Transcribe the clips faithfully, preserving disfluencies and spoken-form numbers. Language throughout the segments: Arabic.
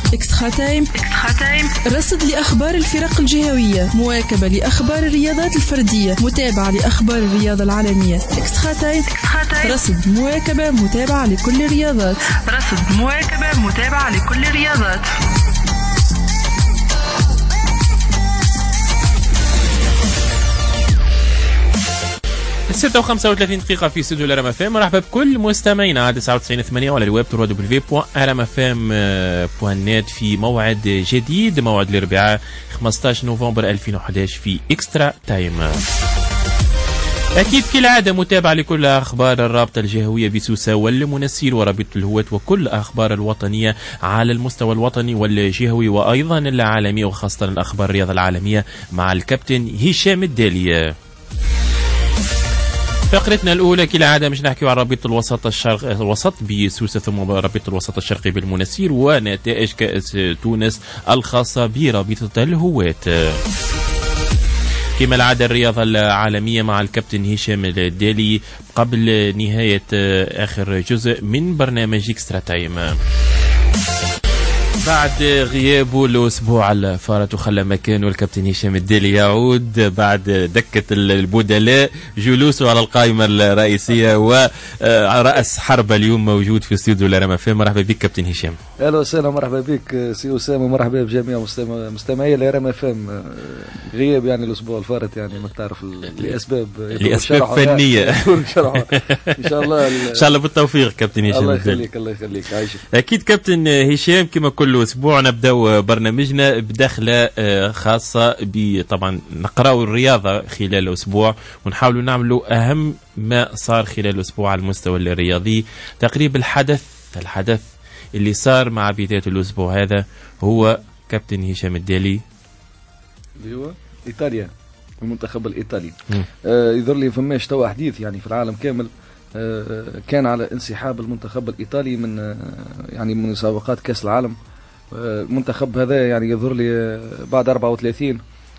إكسترا تايم. رصد لأخبار الفرق الجهوية، مواكبة لأخبار الرياضات الفردية، متابعة لأخبار الرياضة العالمية. إكسترا تايم، رصد مواكبة متابعة لكل الرياضات. رصد مواكبة متابعة لكل الرياضات. ستة وخمسة وثلاثين دقيقة في استوديو الرام اف ام. مرحبا بكل مستمعينا على تسعة وتسعين ثمانية وعلى الويب دبليو دبليو دبليو دوت ار ام اف ام دوت نت في موعد جديد، موعد الأربعاء خمسة عشر نوفمبر ألفين وأحد عشر في إكسترا تايم. أكيد كالعادة متابعة لكل أخبار الرابطة الجهوية بسوسة والمنسير ورابطة الهواة وكل أخبار الوطنية على المستوى الوطني والجهوي وأيضا العالمي، وخاصة الأخبار الرياضة العالمية مع الكابتن هشام الدالي. فقرتنا الأولى كالعادة مش نحكي عن رابطة الوسط الشرق الوسط بسوسة ثم رابطة الوسط الشرقي بالمنسير ونتائج كأس تونس الخاصة برابطة الهواة. كما العادة الرياضة العالمية مع الكابتن هشام الدالي قبل نهاية آخر جزء من برنامج إكسترا تايم. بعد غيابه الأسبوع الفارط وخلى مكانه الكابتن هشام الدالي يعود بعد دكة البدلاء، جلوسه على القائمة الرئيسية ورأس حربة اليوم موجود في استوديو الرام اف ام. مرحبا بك كابتن هشام. اهلا وسهلا، مرحبا بك سي أسامة، مرحبا بجميع مستمعي الرام اف ام. غياب يعني الأسبوع الفارط يعني ما تعرف لأسباب لأسباب فنية ان شاء الله ان شاء الله بالتوفيق كابتن هشام. الله يخليك الله يخليك عايشك. أكيد كابتن هشام كما كل أسبوع نبدأ برنامجنا بدخلة خاصة طبعا نقرأ الرياضة خلال الأسبوع ونحاول نعملوا أهم ما صار خلال الأسبوع على المستوى الرياضي. تقريبا الحدث الحدث اللي صار مع بداية الأسبوع هذا هو كابتن هشام الدالي اللي هو إيطاليا، المنتخب الإيطالي. آه يظهر لي فماش توا حديث يعني في العالم كامل آه كان على انسحاب المنتخب الإيطالي من آه يعني من مسابقات كأس العالم. المنتخب هذا يعني يظهر لي بعد أربعة وثلاثين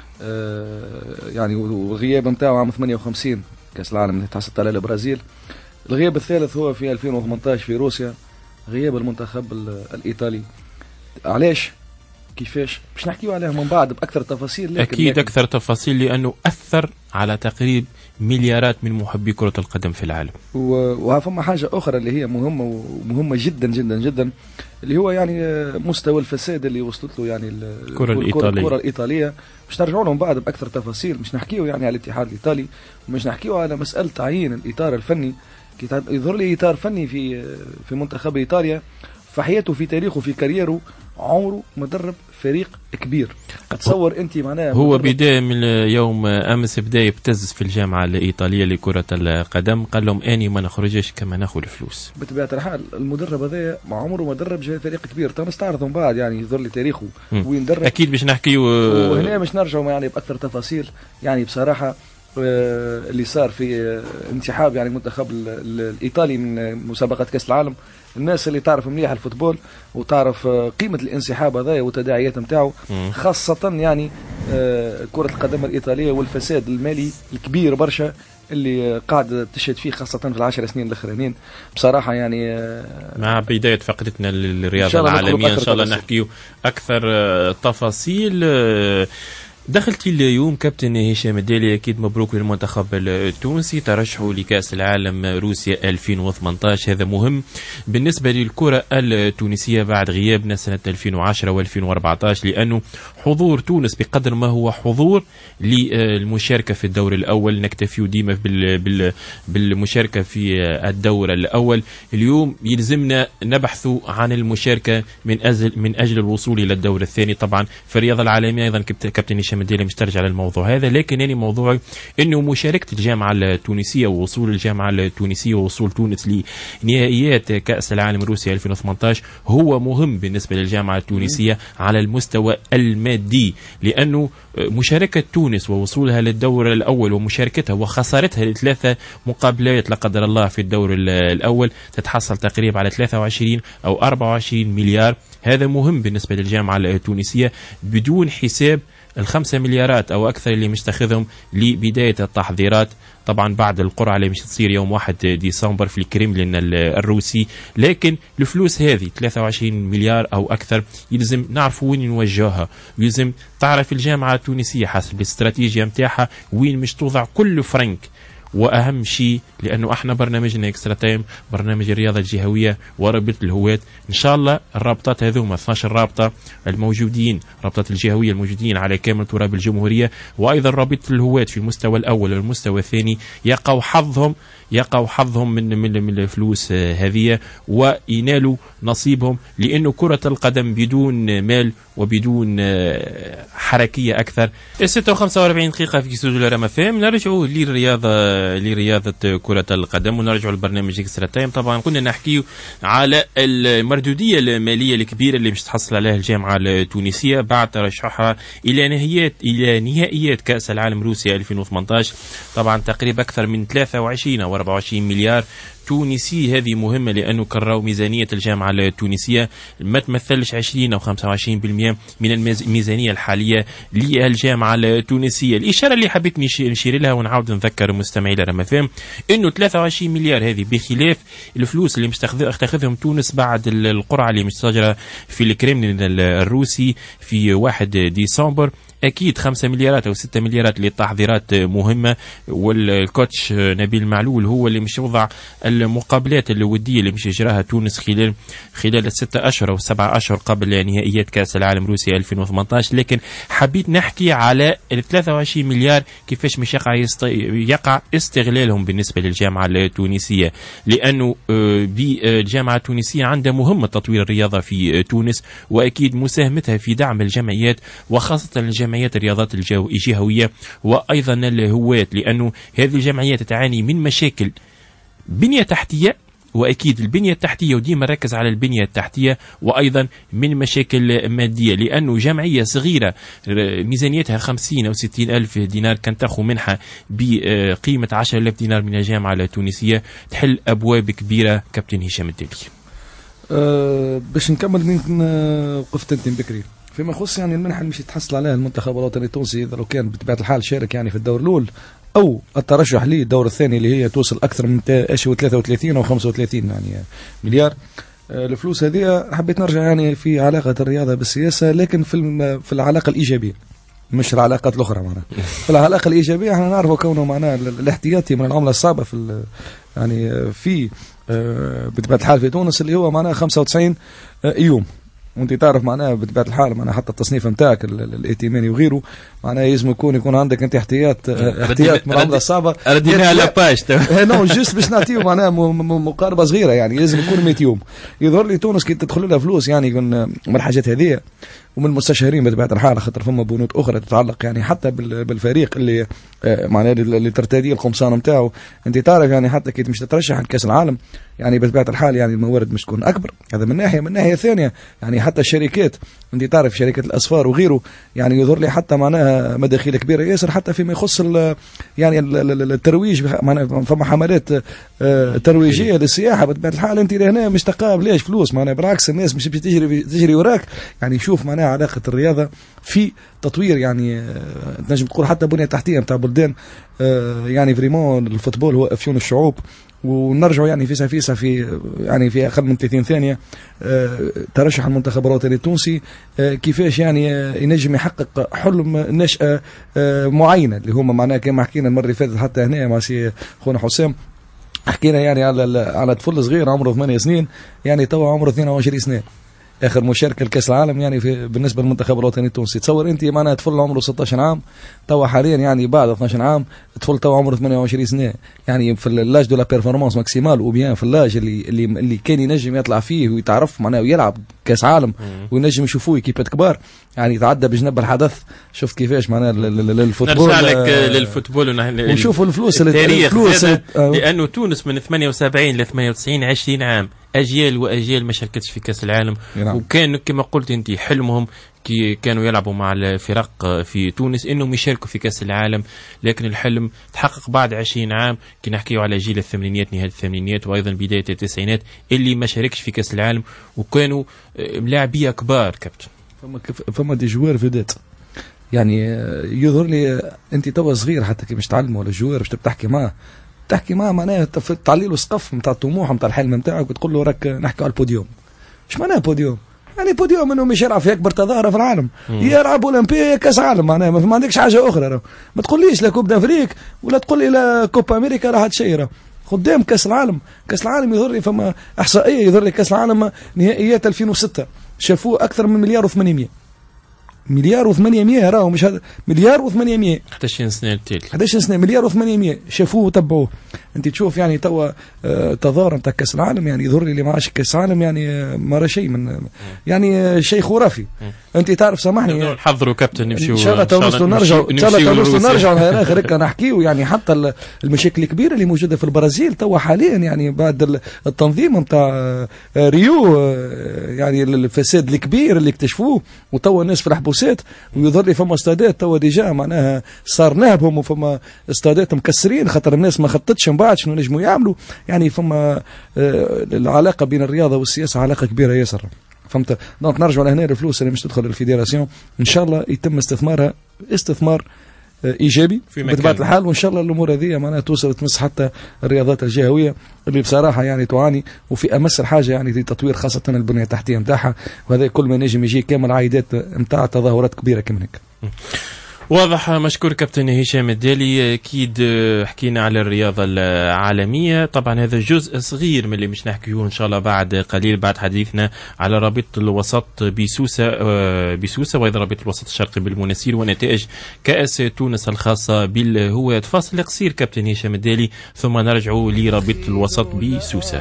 يعني والغياب نتاعو عام ثمانية وخمسين كأس العالم اللي تحصلت على البرازيل. الغياب الثالث هو في ألفين وثمانية عشر في روسيا، غياب المنتخب الإيطالي. علاش كيفاش باش نحكيو عليها من بعد بأكثر تفاصيل، لكن أكيد لكن أكثر تفاصيل لأنه أثر على تقريب مليارات من محبي كرة القدم في العالم. وفما حاجة أخرى اللي هي مهمة ومهمة جدا جدا جدا، اللي هو يعني مستوى الفساد اللي وصلت له يعني الكرة الإيطالية. الكرة الإيطالية مش نرجعوا لهم بعد بأكثر تفاصيل، مش نحكيو يعني على الاتحاد الإيطالي ومش نحكيو على مسألة تعيين الإطار الفني. يظهر لي إطار فني في في منتخب إيطاليا في حياته في تاريخه في كاريره عمره مدرب فريق كبير. تصور انت معناها هو بداية من يوم امس بدا يبتزز في الجامعه الايطاليه لكره القدم، قال لهم اني ما نخرجش كما ناخذ الفلوس. بطبيعه الحال المدرب هذا ما عمره ما درب فريق كبير، تنستعرضوا من بعد يعني يظهر لي تاريخه وين درب. اكيد باش نحكيو وهنا باش نرجعوا يعني باكثر تفاصيل. يعني بصراحه اللي صار في انسحاب يعني المنتخب الايطالي من مسابقه كاس العالم، الناس اللي تعرف مليح الفوتبول وتعرف قيمه الانسحاب هذا والتداعيات نتاعو، خاصه يعني كره القدم الايطاليه والفساد المالي الكبير برشا اللي قاعد تشهد فيه خاصه في العشر سنين الاخرانيين. بصراحه يعني مع بدايه فقرتنا للرياضه العالميه ان شاء الله نحكيو اكثر تفاصيل. دخلتي اليوم كابتن هشام الدالي، اكيد مبروك للمنتخب التونسي ترشحوا لكاس العالم روسيا ألفين وثمانية عشر. هذا مهم بالنسبه للكره التونسيه بعد غيابنا سنه ألفين وعشرة وألفين وأربعة عشر، لانه حضور تونس بقدر ما هو حضور للمشاركه في الدور الاول، نكتفي ديما بالمشاركه في الدور الاول. اليوم يلزمنا نبحث عن المشاركه من اجل من اجل الوصول الى الدور الثاني. طبعا في الرياضه العالميه ايضا كابتن هشام الدالي مش ترجع للموضوع هذا، لكن يعني موضوعي انه مشاركه الجامعه التونسيه ووصول الجامعه التونسيه ووصول تونس لنهائيات كاس العالم روسيا ألفين وثمانية عشر هو مهم بالنسبه للجامعه التونسيه على المستوى المادي، لانه مشاركه تونس ووصولها للدور الاول ومشاركتها وخسارتها لثلاثه مقابلات لا قدر الله في الدور الاول تتحصل تقريبا على ثلاثة وعشرين او أربعة وعشرين مليار هذا مهم بالنسبة للجامعة التونسية بدون حساب الخمسة مليارات أو أكثر اللي مش تاخذهم لبداية التحضيرات طبعا بعد القرعة اللي مش تصير يوم واحد ديسمبر في الكريملين الروسي. لكن الفلوس هذه ثلاثة وعشرين مليار أو أكثر يلزم نعرفوا وين نوجهها، يلزم تعرف الجامعة التونسية حسب الاستراتيجية متاعها وين مش توضع كل فرنك. واهم شيء لانه احنا برنامجنا اكسترا تايم برنامج الرياضه الجهويه ورابطه الهواة، ان شاء الله الرابطات هذوما اثني عشر رابطه الموجودين، رابطه الجهويه الموجودين على كامل تراب الجمهوريه، وايضا رابطه الهواة في المستوى الاول والمستوى الثاني يقعوا حظهم يقعوا حظهم من من من الفلوس هذه وينالوا نصيبهم، لانه كره القدم بدون مال وبدون حركيه اكثر. ستة وخمسة وأربعين دقيقه في استوديو رام اف ام. نرجعوا للرياضه لرياضه كره القدم ونرجعوا للبرنامج اكسترا تايم. طبعا كنا نحكيو على المردوديه الماليه الكبيره اللي مش تحصل عليها الجامعه التونسيه بعد ترشحها الى نهائيات الى نهائيات كاس العالم روسيا ألفين وثمانية عشر. طبعا تقريبا اكثر من ثلاثة وعشرين او أربعة وعشرين مليار تونسي. هذه مهمة لأنه كراو ميزانية الجامعة التونسية ما تمثلش عشرين أو خمسة وعشرين بالمئة من الميزانية الحالية للجامعة التونسية. الإشارة اللي حبيت نشير لها ونعاود نذكر مستمعي رام اف ام إنه ثلاثة وعشرين مليار هذه بخلاف الفلوس اللي مش تاخذهم تونس بعد القرعة اللي مش تسجل في الكريملين الروسي في واحد ديسمبر. أكيد خمسة مليارات أو ستة مليارات للتحضيرات مهمة، والكوتش نبيل معلول هو اللي مش يوضع المقابلات الودية اللي مش يجراها تونس خلال خلال الستة أشهر أو سبعة أشهر قبل نهائيات كأس العالم روسيا ألفين وثمانية عشر. لكن حبيت نحكي على ال ثلاثة وعشرين مليار كيفاش مش يقع يست... يقع استغلالهم بالنسبة للجامعة التونسية، لأنه بالجامعة التونسية عندها مهمة تطوير الرياضة في تونس، وأكيد مساهمتها في دعم الجمعيات وخاصة الجمعيات جمعيات الرياضات الجهوية وأيضا الهواة، لأنه هذه الجمعيات تعاني من مشاكل بنية تحتية، وأكيد البنية التحتية وديما ركز على البنية التحتية، وأيضا من مشاكل مادية، لأنه جمعية صغيرة ميزانيتها خمسين أو ستين ألف دينار كان تأخذ منحة بقيمة عشرة آلاف دينار من الجامعة التونسية تحل أبواب كبيرة. كابتن هشام الدلي. أه باش نكمل من وقفت انت بكري فيما يخص يعني المنحة اللي مش يتحصل عليها المنتخب الوطني التونسي، إذا لو كان بطبيعة الحال شارك يعني في الدور الأول أو الترشح ليه الدور الثاني اللي هي توصل أكثر من ثلاثة وثلاثين أو خمسة وثلاثين يعني مليار. الفلوس هذه حبيت نرجع يعني في علاقة الرياضة بالسياسة، لكن في في العلاقة الإيجابية مش العلاقات الأخرى معنا. في العلاقة الإيجابية احنا نعرفوا كونه معناه الاحتياطي من العملة الصعبة في يعني في بطبيعة الحال في تونس اللي هو معناه خمسة وتسعين يوم، وانت تعرف معناها بطبيعه الحال معناها حتى التصنيف نتاعك الائتماني وغيره معناها لازم يكون يكون عندك انت احتياط احتياط من العمله الصعبه. ردينا على باش نو جست باش نعطيه معناها مقاربه صغيره يعني لازم يكون مئة يوم. يظهر لي تونس كي تدخل لها فلوس يعني من الحاجات هذه ومن المستشارين بطبيعه الحال، خاطر فما بنود اخرى تتعلق يعني حتى بالفريق اللي معناها اللي ترتدي القمصان نتاعو. انت تعرف يعني حتى كي مش تترشح لكاس العالم يعني بطبيعه الحال يعني الموارد مش تكون اكبر، هذا من ناحيه. من ناحيه ثانيه يعني حتى الشركات انت تعرف شركه الاسفار وغيره يعني يظهر لي حتى معناها مداخيل كبيره ياسر حتى فيما يخص يعني الترويج. معناها فما حملات ترويجيه للسياحه بطبيعه الحال انت هنا مش تقابل ليش فلوس معناها بالعكس الناس مش بتجري تجري وراك يعني. شوف معناها علاقه الرياضه في تطوير يعني تنجم تقول حتى بنيه تحتيه نتاع بلدان يعني فريمون الفوتبول هو افيون الشعوب. ونرجعوا يعني فيسا فيسا في يعني في اقل من ثلاثين ثانيه ترشح المنتخب الوطني التونسي كيفاش يعني ينجم يحقق حلم نشأة معينه اللي هما معناها كما حكينا المره اللي فاتت حتى هنا مع سي خونا حسام حكينا يعني على على طفل صغير عمره ثمانية سنين يعني توا عمره اثنين وعشرين سنه اخر مشاركه لكاس العالم يعني في بالنسبه للمنتخب الوطني التونسي. تصور انت معناها طفل عمره ستة عشر عام توا حاليا يعني بعد اثني عشر عام طفل توا عمره ثمانية وعشرين سنه يعني في اللاج دو لا بيرفورمانس ماكسيمال وبيان في اللاج اللي اللي اللي كان ينجم يطلع فيه ويتعرف معناه ويلعب كاس عالم وينجم يشوفوه كيبات كبار يعني يتعدى بجنب الحدث. شفت كيفاش معناه الفوتبول. نرجع لك للفوتبول ونشوفوا الفلوس التاريخ الفلوس لانه تونس من ثمانية وسبعين ل ثمانية وتسعين عشرين عام اجيال واجيال ما شاركتش في كاس العالم. نعم. وكان كما قلت انت حلمهم كي كانوا يلعبوا مع الفرق في تونس انهم يشاركوا في كاس العالم، لكن الحلم تحقق بعد عشرين عام كي نحكيوا على جيل الثمانينات نهايه الثمانينات وايضا بدايه التسعينات اللي ما شاركش في كاس العالم وكانوا لاعبيه كبار كابتن. فما فما دي جوار فيدات يعني يظهر لي انت توا صغير حتى كي مش تعلم ولا جوار باش تحكي معاه تحكي معاه معناها تعلي له سقف نتاع الطموح نتاع الحلم نتاعك وتقول له راك نحكي على البوديوم. ايش معناها بوديوم؟ يعني بوديوم انه مش يلعب في اكبر تظاهره في العالم، يلعب اولمبيه كاس عالم معناها ما عندكش حاجه اخرى راه. ما تقوليش لا كوب دافريك ولا تقول لي لا كوبا امريكا راح تشيره قدام كاس العالم. كاس العالم يظهر لي فما احصائيه يظهر لي كاس العالم نهائيات ألفين وستة شافوه اكثر من مليار وثمانمائة مليار وثمانمائة راهو مش هذا مليار وثمانمائة إحدى عشر سنه التالي إحدى عشر سنه مليار وثمانمائة شافوه وتبعوه. انت تشوف يعني توا آه تظاهر نتاع كاس العالم يعني يظهر لي اللي ما عاش كاس العالم يعني آه ما راه شيء من يعني آه شيء خرافي. انت تعرف سامحني نحضروا كابتن نمشيو ان شاء الله توصلوا نرجعوا ان شاء الله توصلوا نرجعوا الاخر هكا نحكيو يعني حتى المشاكل الكبيره اللي موجوده في البرازيل توا حاليا يعني بعد التنظيم نتاع ريو يعني الفساد الكبير اللي اكتشفوه وتوا الناس في الحبوسات ويظهر لي فما استادات توا ديجا معناها صار نهبهم وفما استادات مكسرين خاطر الناس ما خطتش من بعد شنو نجموا يعملوا يعني فما العلاقه بين الرياضه والسياسه علاقه كبيره ياسر فهمت. دونك نرجعوا لهنا الفلوس اللي مش تدخل الفيدراسيون ان شاء الله يتم استثمارها استثمار ايجابي بطبيعه الحال وان شاء الله الامور هذه معناها توصل تمس حتى الرياضات الجهويه اللي بصراحه يعني تعاني وفي امس الحاجه يعني لتطوير خاصه البنيه التحتيه نتاعها وهذا كل ما نجم يجي كامل عائدات نتاع تظاهرات كبيره كما هيك. واضح. مشكور كابتن هشام الدالي. اكيد حكينا على الرياضه العالميه، طبعا هذا جزء صغير من اللي مش نحكيه ان شاء الله بعد قليل بعد حديثنا على رابطه الوسط بسوسه بسوسه وايضا رابطه الوسط الشرقي بالمناسير ونتائج كاس تونس الخاصه بالهواة. فاصل قصير كابتن هشام الدالي ثم نرجع لرابطه الوسط بسوسه.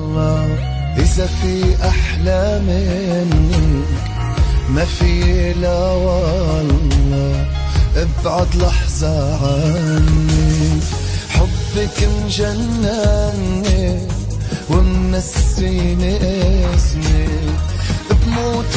اذا في احلى منك ما في لا والله ابعد لحظة عني حبك مجنني ومنسيني اسمي بموت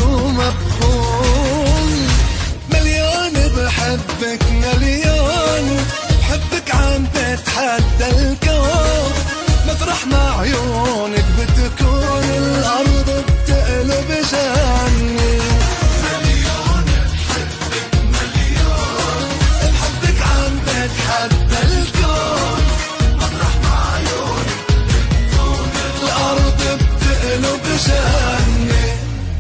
ومبخون مليون بحبك مليون بحبك عم بتحدى الكون مطرح مع عيونك بتكون الأرض بتقلب جني حتى الكون مطرح مع عيونك بتكون الأرض بتقلب جنة.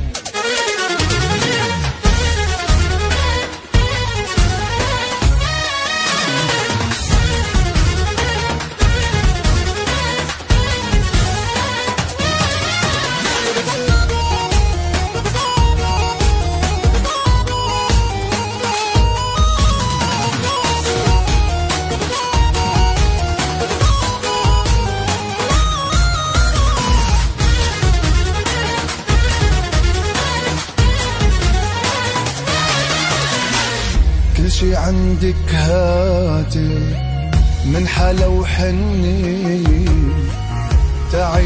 شي عندك هاتي من حلا وحني تعي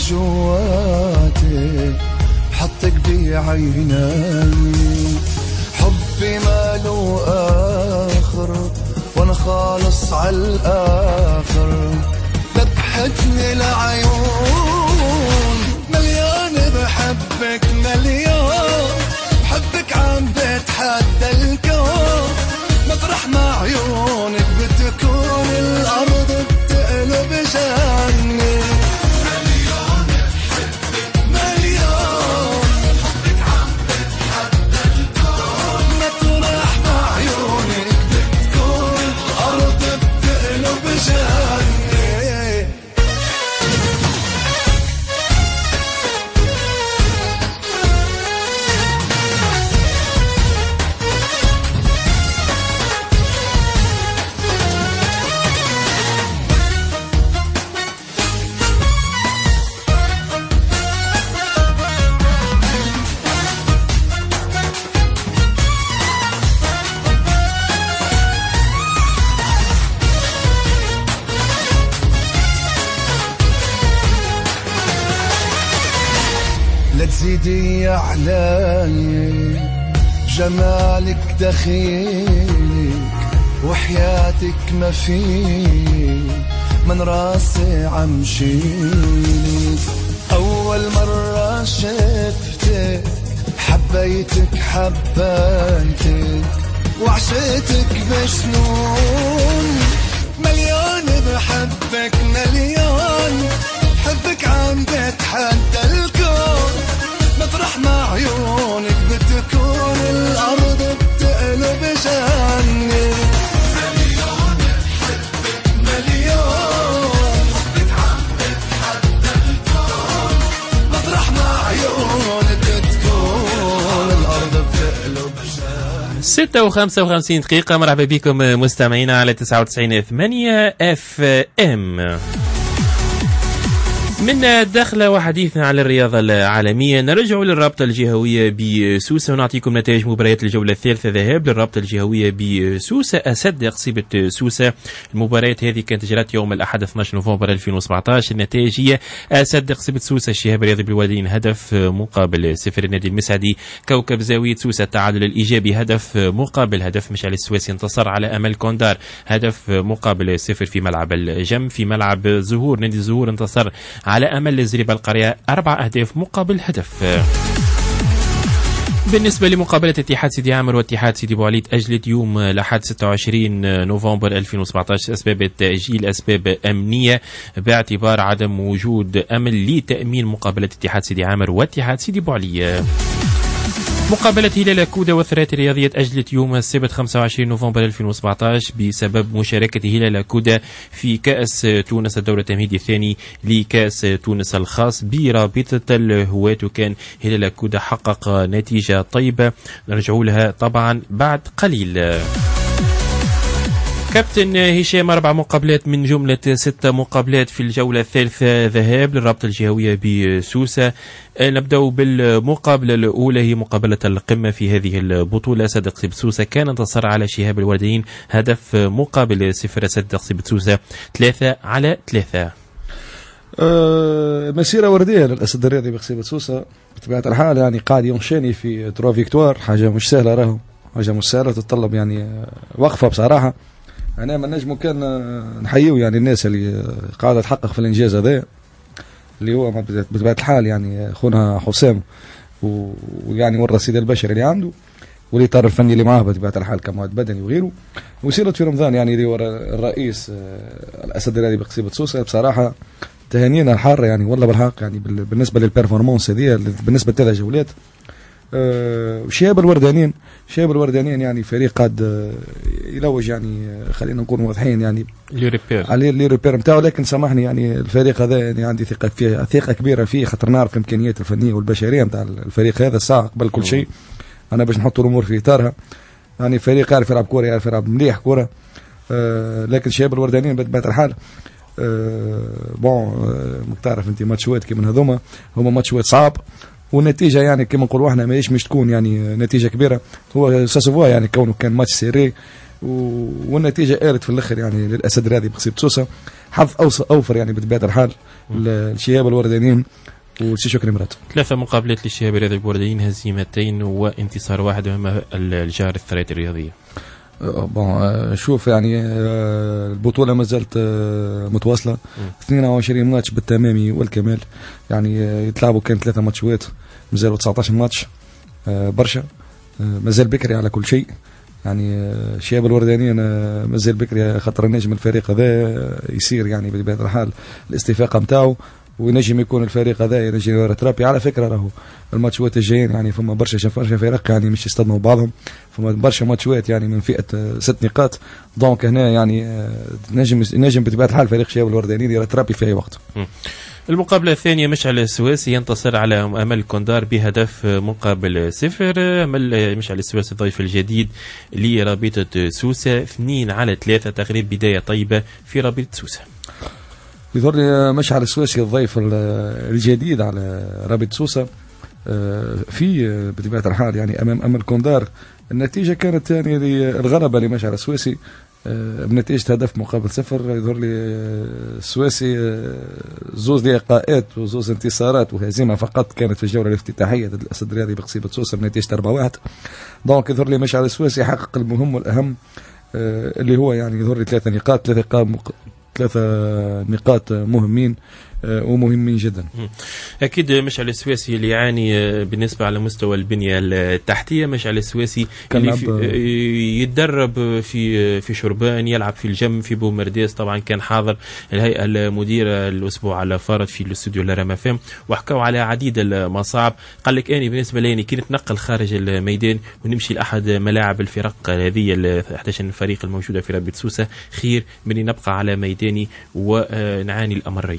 لجواتي حطك بعيني حبي ماله آخر وانا خالص عالآخر ذبحتني العيون مليان بحبك مليون بحبك عم بتحدى الكون مطرح مع عيونك بتكون الأرض بتقلب جنة. مليون بحبك مليون بحبك عم بتحدى الكون مطرح مع عيونك بتكون الأرض بتقلب جنة. ايدي علي جمالك دخيلك وحياتك ما فيك من راسي عم شيلك. أول مرة شفتك حبيتك حبيتك وعشتك بجنون مليون بحبك مليون حبك عم بتحدى الكون مطرح ما عيونك بتكون الأرض بتقلب جنة مليون بحبك مليون حبك عم بتحدى الكون مطرح ما عيونك بتكون الأرض بتقلب جنة. ستة وخمسة وخمسين دقيقة. مرحبا بكم مستمعينا على تسعة وتسعين ثمانية اف ام. من دخلة وحديثنا على الرياضة العالمية نرجع للرابطة الجهوية بسوسة ونعطيكم نتائج مباريات الجولة الثالثة ذهاب للرابطة الجهوية بسوسة أسد قصيبة سوسة. المباريات هذه كانت جرت يوم الأحد اثني عشر نوفمبر ألفين وسبعة عشر. النتائج هي أسد قصيبة سوسة الشهاب الرياضي بالوالدين هدف مقابل صفر. النادي المسعدي كوكب زاوية سوسة التعادل الإيجابي هدف مقابل هدف. مشعل السويسي انتصر على أمل كوندار هدف مقابل صفر في ملعب الجم. في ملعب زهور نادي الزهور انتصر على أمل الزريبة القرية أربع أهداف مقابل هدف. بالنسبة لمقابلة اتحاد سيدي عامر واتحاد سيدي بوعليد أجلت يوم الأحد ستة وعشرين نوفمبر ألفين وسبعة عشر. أسباب التأجيل أسباب أمنية باعتبار عدم وجود أمل لتأمين مقابلة اتحاد سيدي عامر واتحاد سيدي بوعليد. مقابلة هلال كودا والثرات الرياضية أجلت يوم السبت خمسة وعشرين نوفمبر ألفين وسبعة عشر بسبب مشاركة هلال كودا في كأس تونس الدورة التمهيدي الثاني لكأس تونس الخاص برابطة الهواة. وكان هلال كودا حقق نتيجة طيبة نرجع لها طبعا بعد قليل. كابتن هشام أربع مقابلات من جملة ستة مقابلات في الجولة الثالثة ذهاب للرابطة الجهوية بسوسة. نبدأ بالمقابلة الأولى هي مقابلة القمة في هذه البطولة. أسد قصيبة سوسة كان انتصر على شهاب الوردين هدف مقابل صفر. أسد قصيبة سوسة ثلاثة على ثلاثة. أه مسيرة وردية للأسد الرياضي بقصيبة سوسة بطبيعة الحال، يعني قاعد ينشاني في تروا فيكتوار، حاجة مش سهلة راهو، حاجة مش سهلة تتطلب يعني وقفة بصراحة. أنا ما نجمو كان نحيو يعني الناس اللي قاعدة تحقق في الإنجاز هذا اللي هو بطبيعة الحال يعني خونا حسام ويعني والرصيد البشري اللي عنده والإطار الفني اللي معاه بطبيعة الحال كمعد بدني وغيره. وسيرت في رمضان يعني اللي هو الرئيس الأسد الرياضي بقصيبة سوسة بصراحة تهانينا الحارة يعني والله بالحق يعني بالنسبة للبرفورمانس هذه بالنسبة لثلاث جولات. أه شهاب الوردانين شهاب الوردانين يعني فريق قد أه يلوج يعني خلينا نكون واضحين يعني لي ريبير عليه لي ريبير نتاعو، لكن سامحني يعني الفريق هذا يعني عندي ثقة فيه ثقة كبيرة فيه خاطر نعرف الإمكانيات الفنية والبشرية نتاع الفريق هذا الساعة قبل كل شيء. أنا باش نحط الأمور في إطارها يعني فريق يعرف يلعب كورة يعرف يلعب مليح كورة. أه لكن شهاب الوردانين بطبيعة الحال أه بون أه تعرف أنت ماتشوات كي من هذوما هما ماتشوات صعب والنتيجه يعني كما نقولوا احنا ماهيش مش تكون يعني نتيجه كبيره. هو ساسوفوا يعني كونه كان ماتش سيري والنتيجه قالت في الاخر يعني للاسد الرياضي بقصيبة سوسة حظ اوفر يعني بطبيعه الحال الشهاب الوردانيين وسي شكري مرات. ثلاثه مقابلات للشهاب الرياضي الوردانيين هزيمتين وانتصار واحد امام الجار الثرات الرياضيه. بون شوف يعني البطولة ما زالت متواصلة اثنين وعشرين ماتش بالتمام والكمال يعني يتلعبوا كان ثلاثة ماتشات مازالوا تسعة عشر ماتش برشا مازال بكري على كل شيء يعني شباب الوردانيين مازال بكري خاطر النجم الفريق هذا يصير يعني بطبيعة الحال الاستفاقة نتاعو وينجم يكون الفريق هذا ينجم يترابي. على فكره راهو الماتشات الجايين يعني فما برشا برشا فرق يعني مش يصطدموا بعضهم، فما برشا ماتشات يعني من فئه ست نقاط، دونك هنا يعني نجم نجم بطبيعه الحال فريق شباب الوردانيين يترابي في اي وقت. المقابلة الثانية مشعل السويسي ينتصر على أمل كوندار بهدف مقابل صفر. أمل مشعل السويسي الضيف الجديد لرابطة سوسة اثنين على ثلاثة، تقريبا بداية طيبة في رابطة سوسة. يظهر لي مشعل السويسي الضيف الجديد على رابطة سوسة في بطبيعة الحال يعني أمام أمل كوندار. النتيجة كانت يعني الغلبة لمشعل السويسي بنتيجة هدف مقابل صفر. يظهر لي السواسي زوز لقاءات وزوز انتصارات وهزيمة فقط كانت في الجولة الافتتاحية ضد الأسد الرياضي بقصيبة سوسة بنتيجة أربعة واحد. دونك يظهر لي مشعل السواسي يحقق المهم والأهم اللي هو يعني يظهر لي ثلاثة نقاط ثلاثة نقاط ثلاثة نقاط مهمين ومهمين جدا. اكيد مشعل السواسي اللي يعاني بالنسبه على مستوى البنيه التحتيه. مشعل السواسي اللي في يتدرب في في شربان، يلعب في الجم في بومرديس. طبعا كان حاضر الهيئه المديره الاسبوع على فرض في الاستوديو لرما فام وحكوا على عديد المصاعب. قال لك اني بالنسبه لي كي نتنقل خارج الميدان ونمشي لاحد ملاعب الفرق هذه ال احد عشر فريق الموجوده في رابطه سوسه خير من نبقى على ميداني ونعاني الامرين.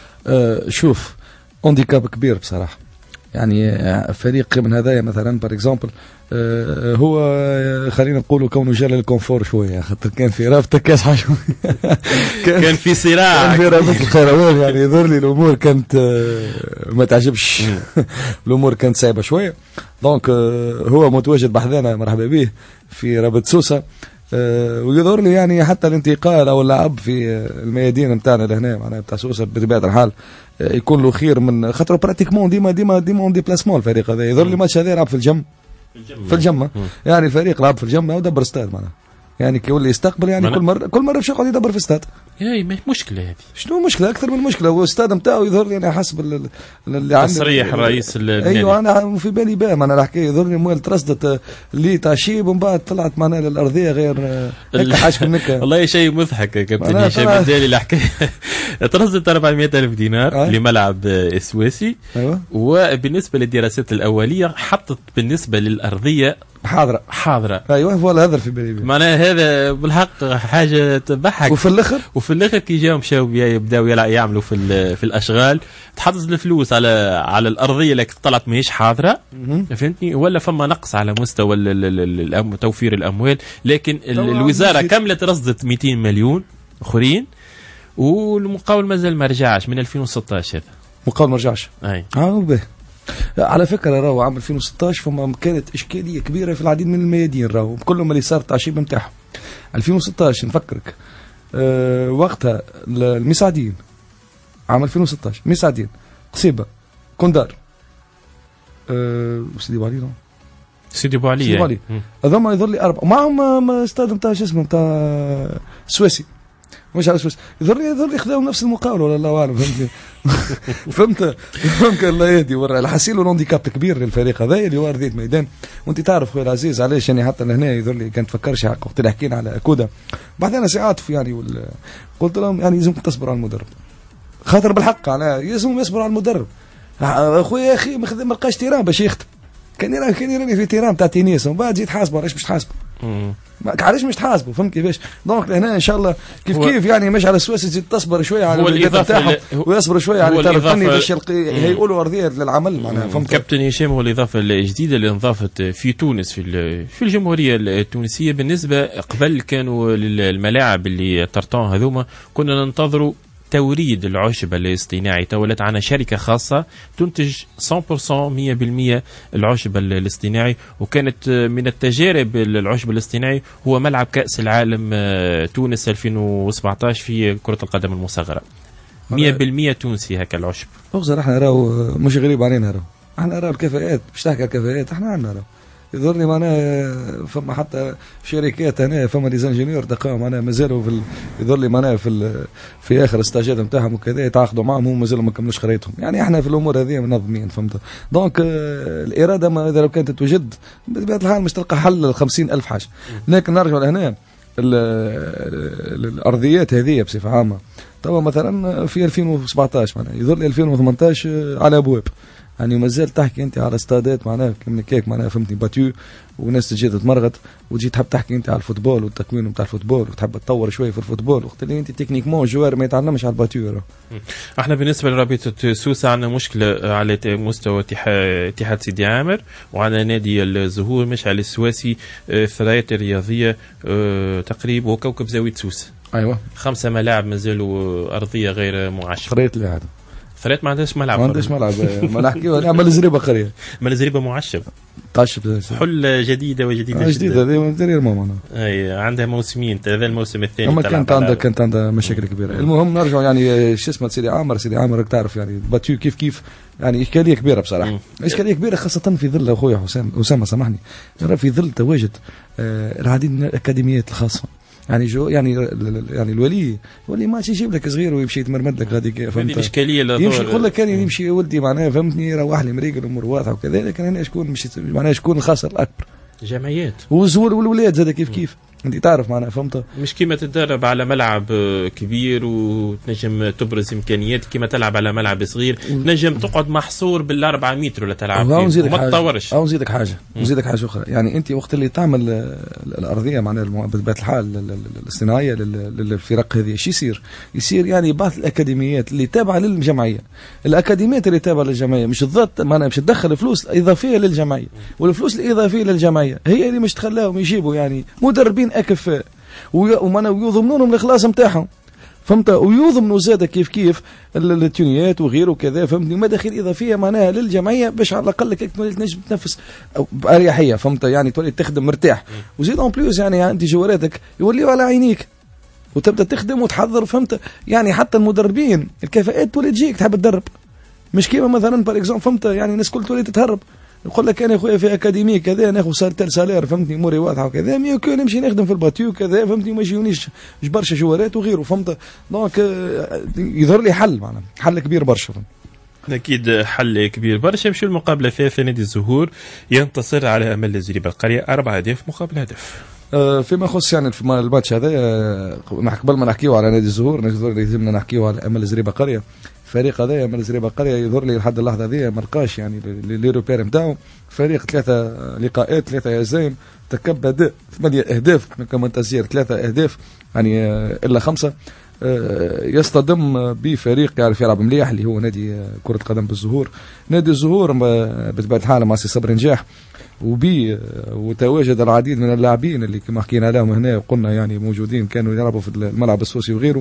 أه شوف اونديكاب كبير بصراحه، يعني فريق من هذايا مثلا بار اكزومبل أه هو خلينا نقولوا كونه جال الكونفور شويه، خاطر كان في رابطه كاسحه شويه كان, كان في صراع في رابطه الخيروان. يعني يظهر لي الامور كانت أه ما تعجبش الامور كانت صعبه شويه. دونك أه هو متواجد بحذانا مرحبا به في رابطه سوسه. أه ويظهر لي يعني حتى الانتقال او اللعب في الميادين نتاعنا لهنا معناها بتاع سوسه بطبيعه الحال أه يكون له خير من خاطر براتيكمون ديما ديما ديما اون ديبلاسمون الفريق هذا. يظهر لي الماتش هذا يلعب في الجم في الجمه، يعني الفريق لعب في الجمه ودبر استاد معناها، يعني كي يولي يستقبل يعني كل مره كل مره باش يقعد يدبر في استاد. اي ما مشكله هذه. شنو مشكله اكثر من مشكله؟ هو الاستاد نتاعو يظهر لي انا حسب اللي عندي تصريح رئيس النادي. ايوه انا في بالي باه معناها الحكايه يظهر لي مول ترصدت اللي تعشيب ومن بعد طلعت معناها للارضيه غير هكا حاجه منك. والله شيء مضحك يا كابتن هشام الدالي الحكايه. ترصدت أربعمائة ألف دينار أه؟ لملعب السواسي. ايوه وبالنسبه للدراسات الاوليه حطت بالنسبه للارضيه حاضره حاضره. ايوه فوالا هذا في بالي. معناها هذا بالحق حاجه تضحك. وفي الاخر وفي الاخر كي جاوا مشاو يبداو يعملوا في في الاشغال تحطت الفلوس على على الارضيه اللي طلعت ماهيش حاضره. فهمتني؟ ولا فما نقص على مستوى توفير الاموال. لكن الوزاره كملت رصدت مئتين مليون اخرين والمقاول مازال ما رجعش من ألفين وستة عشر. هذا مقاول ما رجعش. اي اه به. على فكره راهو عام ألفين وستة عشر فما كانت اشكاليه كبيره في العديد من الميادين راهو كلهم اللي صار تعشيب نتاعهم. ألفين وستة عشر نفكرك أه وقتها المساعدين عام ألفين وستة عشر مساعدين قصيبه كوندار أه سيدي بوعلي نو سيدي بوعلي سيدي بوعلي هذوما يظل لي اربعه معهم استاد نتاع شو اسمه نتاع سويسي مش على سويس. يظل لي يظل لي خذاو نفس المقاول ولا الله اعلم. فهمتني؟ فهمت ممكن الله يهدي ورا الحسيل والهانديكاب كبير للفريق هذا اللي هو ارضيه ميدان. وانت تعرف خويا العزيز علاش يعني حتى لهنا يظل لي كان تفكرش وقت اللي حكينا على اكودا بعدين ساعات يعني قلت لهم يعني لازم تصبروا على المدرب خاطر بالحق على لازم يصبروا على المدرب. اخويا يا اخي ما لقاش تيران باش يختم. كان يراني كان يراني في تيران تاع تينيس ومن بعد جيت حاسبه علاش مش تحاسبه؟ علاش مش تحاسبه؟ فهمت كيفاش؟ دونك هنا ان شاء الله كيف كيف يعني مش على السواسي تزيد تصبر شويه على الاضافه بتاعهم ويصبر شويه على الطرف الفني باش يقولوا ارضيه للعمل معناها. فهمت كابتن هشام؟ هو الاضافه الجديده اللي انضافت في تونس في في الجمهوريه التونسيه بالنسبه قبل كانوا الملاعب اللي طرطان هذوما كنا ننتظروا توريد العشب الاصطناعي. تولت عنا شركة خاصة تنتج مية بالمية العشب الاصطناعي. وكانت من التجارب العشب الاصطناعي هو ملعب كأس العالم تونس ألفين وسبعة عشر في كرة القدم المصغرة. مية بالمية تونسي هكا العشب. أخزر احنا راهو مش غريب علينا راهو احنا راهو الكفاءات باش تحكي الكفاءات احنا عندنا راهو يظهر لي معناها فما حتى شركات هنا فما لي زانجينيور دقاو معناها مازالوا في يظهر لي معناها في في اخر استاجات نتاعهم وكذا يتعاقدوا معهم هم مازالوا ما كملوش قرايتهم. يعني احنا في الامور هذه منظمين فهمت. دونك الاراده ما اذا لو كانت توجد بطبيعه الحال مش تلقى حل ل خمسين ألف حاجه. لكن نرجع لهنا الارضيات هذه بصفه عامه طبعا مثلا في ألفين وسبعة عشر معناها يظهر لي ألفين وثمانية عشر على ابواب يعني مازال تحكي انت على استادات معناها كيما كيك معناها فهمتني باتيو وناس تجي تتمرغط وتجي تحب تحكي انت على الفوتبول والتكوين نتاع الفوتبول وتحب تطور شويه في الفوتبول وقت اللي انت تكنيكمون جوار ما يتعلمش على الباتيو. احنا بالنسبه لرابطه سوسه عندنا مشكله على مستوى اتحاد سيدي عامر وعلى نادي الزهور مش على السواسي الثريات الرياضيه تقريبا وكوكب زاويه سوسه. ايوه خمسه ملاعب مازالوا ارضيه غير معشره. قريت لي هذا ثريت ما عندهاش ملعب ما عندهاش ملعب ما نحكيو نعمل زريبه قريه ما زريبه معشب قاشب حل جديده وجديده جديده هذه دير ماما اي عندها موسمين هذا الموسم الثاني اما كانت عندها كانت عندها مشاكل كبيره. المهم نرجع يعني شو اسمه سيدي عامر سيدي عامر تعرف يعني باتيو كيف كيف يعني اشكاليه كبيره بصراحه. اشكاليه كبيره خاصه في ظل اخويا حسام اسامه سامحني في ظل تواجد آه العديد من الاكاديميات الخاصه يعني جو يعني يعني الولي الولي ما يجيب لك صغير ويمشي يتمرمد لك هذيك فهمت الاشكاليه يمشي يقول لك كان يمشي ولدي معناها فهمتني يروح لي مريق الامور واضحه وكذا. لكن هنا شكون مشي معناها شكون الخاسر الاكبر جمعيات وزور والولاد زاد كيف كيف انت تعرف معناها فهمت مش كيما تتدرب على ملعب كبير وتنجم تبرز امكانيات كيما تلعب على ملعب صغير تنجم تقعد محصور بالأربعة متر ولا تلعب فيه وما تطورش. او نزيدك حاجه نزيدك حاجه اخرى يعني انت وقت اللي تعمل الارضيه معناها بطبيعه الحال الاصطناعيه للفرق هذه ايش يصير؟ يصير يعني بعض الاكاديميات اللي تابعه للجمعيه الاكاديميات اللي تابعه للجمعيه مش الضغط معناها مش تدخل فلوس اضافيه للجمعيه والفلوس الاضافيه للجمعيه هي اللي مش تخلاهم يجيبوا يعني مدربين اكفاء ومانا ويضمنونهم الاخلاص نتاعهم فهمت ويضمنوا زاده كيف كيف التونيات وغيره وكذا فهمتني مداخيل اضافيه معناها للجمعيه باش على الاقل تنجم تنفس باريحيه فهمت يعني تولي تخدم مرتاح وزيد اون بليس يعني انت جواراتك يوليوا على عينيك وتبدا تخدم وتحضر فهمت يعني حتى المدربين الكفاءات تولي تجيك تحب تدرب مش كيما مثلا بار اكزومبل فهمت يعني الناس كل تولي تتهرب يقول لك انا خويا في اكاديمي كذا ناخذ سالتر سالير فهمتني اموري واضحه وكذا مي كون نمشي نخدم في الباتيو كذا فهمتني ما يجونيش برشا جوارات وغيره فهمت دونك يظهر لي حل معناها حل كبير برشا اكيد حل كبير برشا. مشي المقابله الثالثه نادي الزهور ينتصر على امل زريبه القريه أربعة أهداف مقابل هدف. فيما يخص يعني في الماتش هذا قبل ما نحكيو على نادي الزهور لازمنا نحكيو على امل زريبه القريه. فريق هذايا من زريبه القريه يظهر لي لحد اللحظه هذه ما لقاش يعني لي روبير نتاعو. فريق ثلاثه لقاءات ثلاثه هزايم تكب اداء ثمانيه اهداف كما تسير ثلاثه اهداف يعني الا خمسه يصطدم بفريق يعرف يلعب مليح اللي هو نادي كره قدم بالزهور. نادي الزهور بطبيعه الحال مع سي صبري نجاح وبي وتواجد العديد من اللاعبين اللي كما حكينا لهم هنا وقلنا يعني موجودين كانوا يلعبوا في الملعب السوسي وغيره.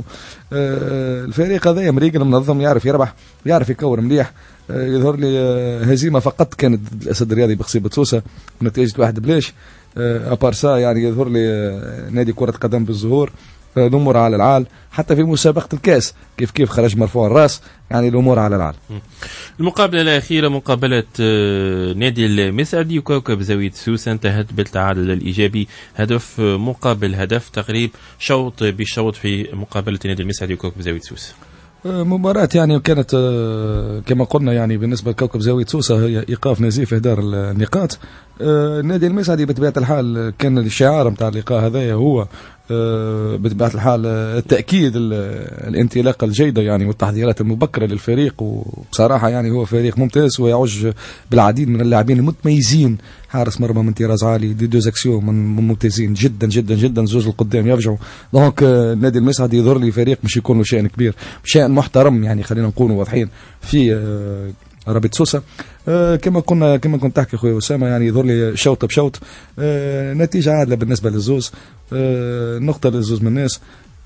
الفريق هذا مريقل منظم يعرف يربح يعرف يكور مليح. يظهر لي هزيمه فقط كانت الاسد الرياضي بقصيبه سوسه بنتيجه واحد بلاش. ابارسا يعني يظهر لي نادي كره قدم بالزهور الامور على العال حتى في مسابقه الكاس كيف كيف خرج مرفوع الراس يعني الامور على العال. المقابله الاخيره مقابله نادي المسعدي وكوكب زاويه سوسه انتهت بالتعادل الايجابي هدف مقابل هدف تقريب شوط بشوط في مقابله نادي المسعدي وكوكب زاويه سوسه. مباراة يعني كانت كما قلنا يعني بالنسبة لكوكب زاوية سوسة هي إيقاف نزيف إهدار النقاط. النادي المسعدي بطبيعة الحال كان الشعار نتاع اللقاء هذا هو بطبيعة الحال التأكيد الانطلاقة الجيدة يعني والتحضيرات المبكرة للفريق. وبصراحة يعني هو فريق ممتاز ويعج بالعديد من اللاعبين المتميزين. حارس مرمى من طراز عالي دي دوز اكسيون من ممتازين جدا جدا جدا زوج القدام يرجعوا. دونك النادي المسعدي يظهر لي فريق مش يكون له شأن كبير شأن محترم يعني خلينا نكونوا واضحين في رابط سوسة. آه كما كنا كما كنت تحكي خويا اسامه يعني يظهر لي شوط بشوط آه نتيجه عادله بالنسبه للزوز آه نقطه للزوز من الناس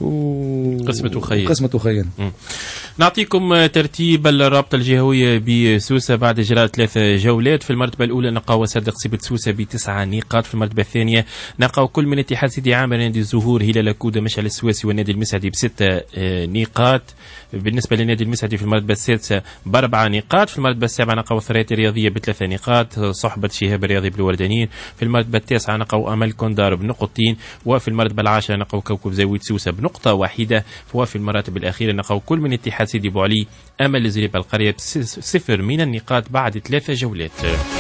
وقسمة خير قسمة خير. نعطيكم ترتيب الرابطة الجهوية بسوسة بعد إجراء ثلاثة جولات. في المرتبة الأولى نقاو صدق سيبة سوسة بتسعة نقاط. في المرتبة الثانية نقاو كل من اتحاد سيدي عامر نادي الزهور هلال كودة مشعل السواسي والنادي المسعدي بستة نقاط. بالنسبة للنادي المسعدي في المرتبة السادسة بأربعة نقاط. في المرتبة السابعة نقاو الثرية الرياضية بثلاثة نقاط صحبة شهاب الرياضي بالوردانيين. في المرتبة التاسعة نقاو أمل كوندار بنقطتين. وفي المرتبة العاشرة نقاو كوكب زاوية سوسة بنقطة واحدة. وفي المراتب الأخيرة نقاو كل من اتحاد سيدي بوعلي أمل زريبة القرية صفر من النقاط بعد ثلاثة جولات.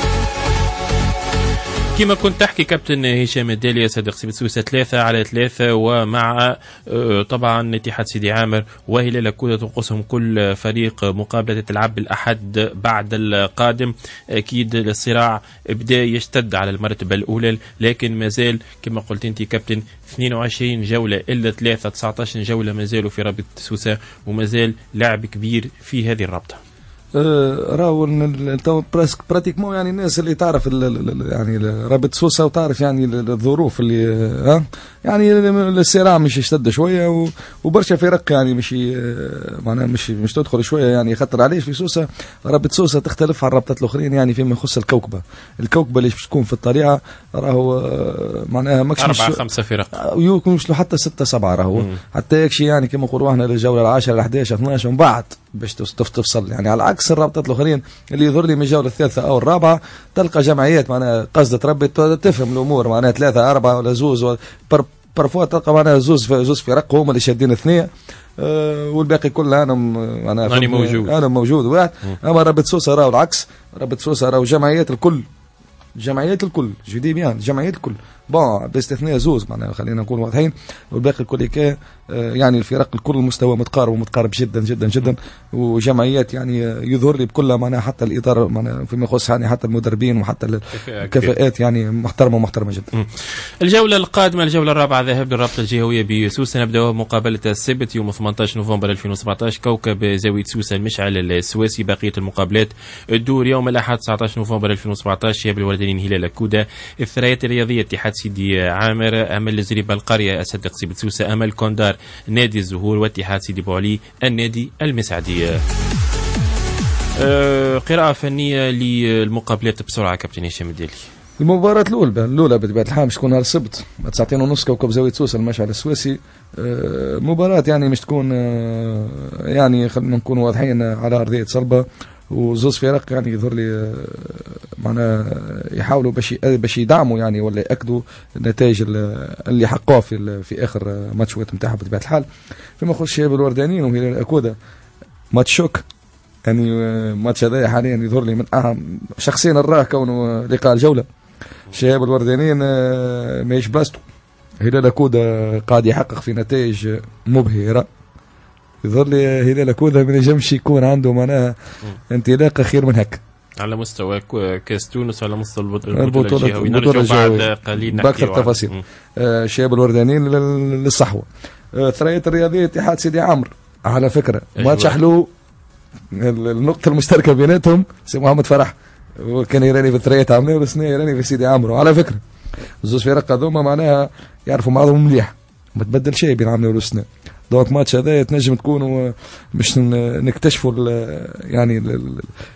كما كنت تحكي كابتن هشام الدالي صدق سيبة سوسة ثلاثة على ثلاثة ومع طبعا اتحاد سيدي عامر وهلال كودة تنقصهم كل فريق مقابلة تلعب الأحد بعد القادم. أكيد الصراع بدأ يشتد على المرتبة الأولى لكن ما زال كما قلت أنت كابتن اثنين وعشرين جولة إلا ثلاثة تسعة عشر جولة ما زالوا في رابطة سوسة وما زال لعب كبير في هذه الرابطة. آه راهو تو براسك براتيكمون يعني الناس اللي تعرف يعني رابط سوسه وتعرف يعني الظروف اللي ها آه يعني الصراع مش يشتد شويه وبرشا فرق يعني مش معناها مش مش تدخل شويه يعني خطر عليه في سوسه. رابط سوسه تختلف عن الرابطات الاخرين يعني فيما يخص الكوكبه الكوكبه اللي باش تكون في الطليعه راهو معناها ماكش أربعة مش خمسة فرق يمكن يوصلوا حتى ستة سبعة راهو حتى يكشي يعني كما نقولوا احنا للجوله العاشرة الحداشر اثناش ومن بعد باش تفصل يعني على عكس الرابطات الاخرين اللي يظهر لي من الجوله الثالثه او الرابعه تلقى جمعيات معناها قصد تربط تفهم الامور معناها ثلاثه اربعه ولا زوز برفوا تلقى معناها زوز زوز فرق هما اللي شادين اثنين أه والباقي كله انا انا أنا موجود انا موجود واحد. اما رابط سوسه راهو العكس رابط سوسه راهو جمعيات الكل جمعيات الكل جدي بيان جمعيات الكل بون باستثناء زوز معناها خلينا نقول واضحين والباقي الكل كا يعني الفرق الكل مستوى متقارب ومتقارب جدا جدا جدا وجمعيات يعني يظهر لي بكلها معناها حتى الاطار معناها فيما يخص يعني حتى المدربين وحتى الكفاءات يعني محترمه ومحترمه جدا. الجوله القادمه الجوله الرابعه ذهاب للرابطه الجهويه بسوسه نبداو بمقابله السبت يوم ثمانية عشر نوفمبر ألفين وسبعطاش كوكب زاويه سوسه المشعل السواسي. بقيه المقابلات الدور يوم الاحد تسعة عشر نوفمبر ألفين وسبعطاش شباب الوردانيين هلال كودا. الثريات الرياضيه اتحاد سيدي عامر امل الزريبه القريه اسد قصيبه سوسه امل كوندار نادي الزهور واتحاد سيدي بوعلي النادي المسعدي. أه قراءة فنية للمقابلات بسرعة كابتن هشام الديلي. المباراة الأولى الأولى بطبيعة الحال مش تكون نهار السبت ساعتين ونص كوكب زاوية سوسة المشعل السواسي. أه مباراة يعني مش تكون أه يعني خلينا نكون واضحين على أرضية صلبة وزوز فرق يعني يظهر لي معناها يحاولوا باش باش يدعموا يعني ولا ياكدوا النتائج اللي حققوها في في اخر ماتشات نتاعهم بطبيعه الحال. فيما يخص الشباب الوردانيين وهلال اكودا ماتش شوك يعني ماتش هذا حاليا يظهر لي من اهم شخصيا نراه كونه لقاء الجوله. الشباب الوردانيين ماهيش بلاصتو هلال اكودا قاعد يحقق في نتائج مبهره يظهر لي هلال كودا ما ينجمش يكون عنده معناها انطلاقه خير من هكا على مستوى كاس تونس وعلى مستوى البطوله الجهويه. نرجع بعد قليل باكثر التفاصيل. آه شباب الوردانيين للصحوه. آه ثريات الرياضيه اتحاد سيدي عمرو على فكره أيوة. ماتش حلو النقطه المشتركه بيناتهم سي محمد فرح وكان يراني في الثريات عمرو والسنه يراني في سيدي عمرو على فكره زوج فرق هذوما معناها يعرفوا بعضهم مليح ما تبدل شيء بين عمرو والسنه. دونك ماتش هذا تنجم تكونوا باش نكتشفوا ال يعني ال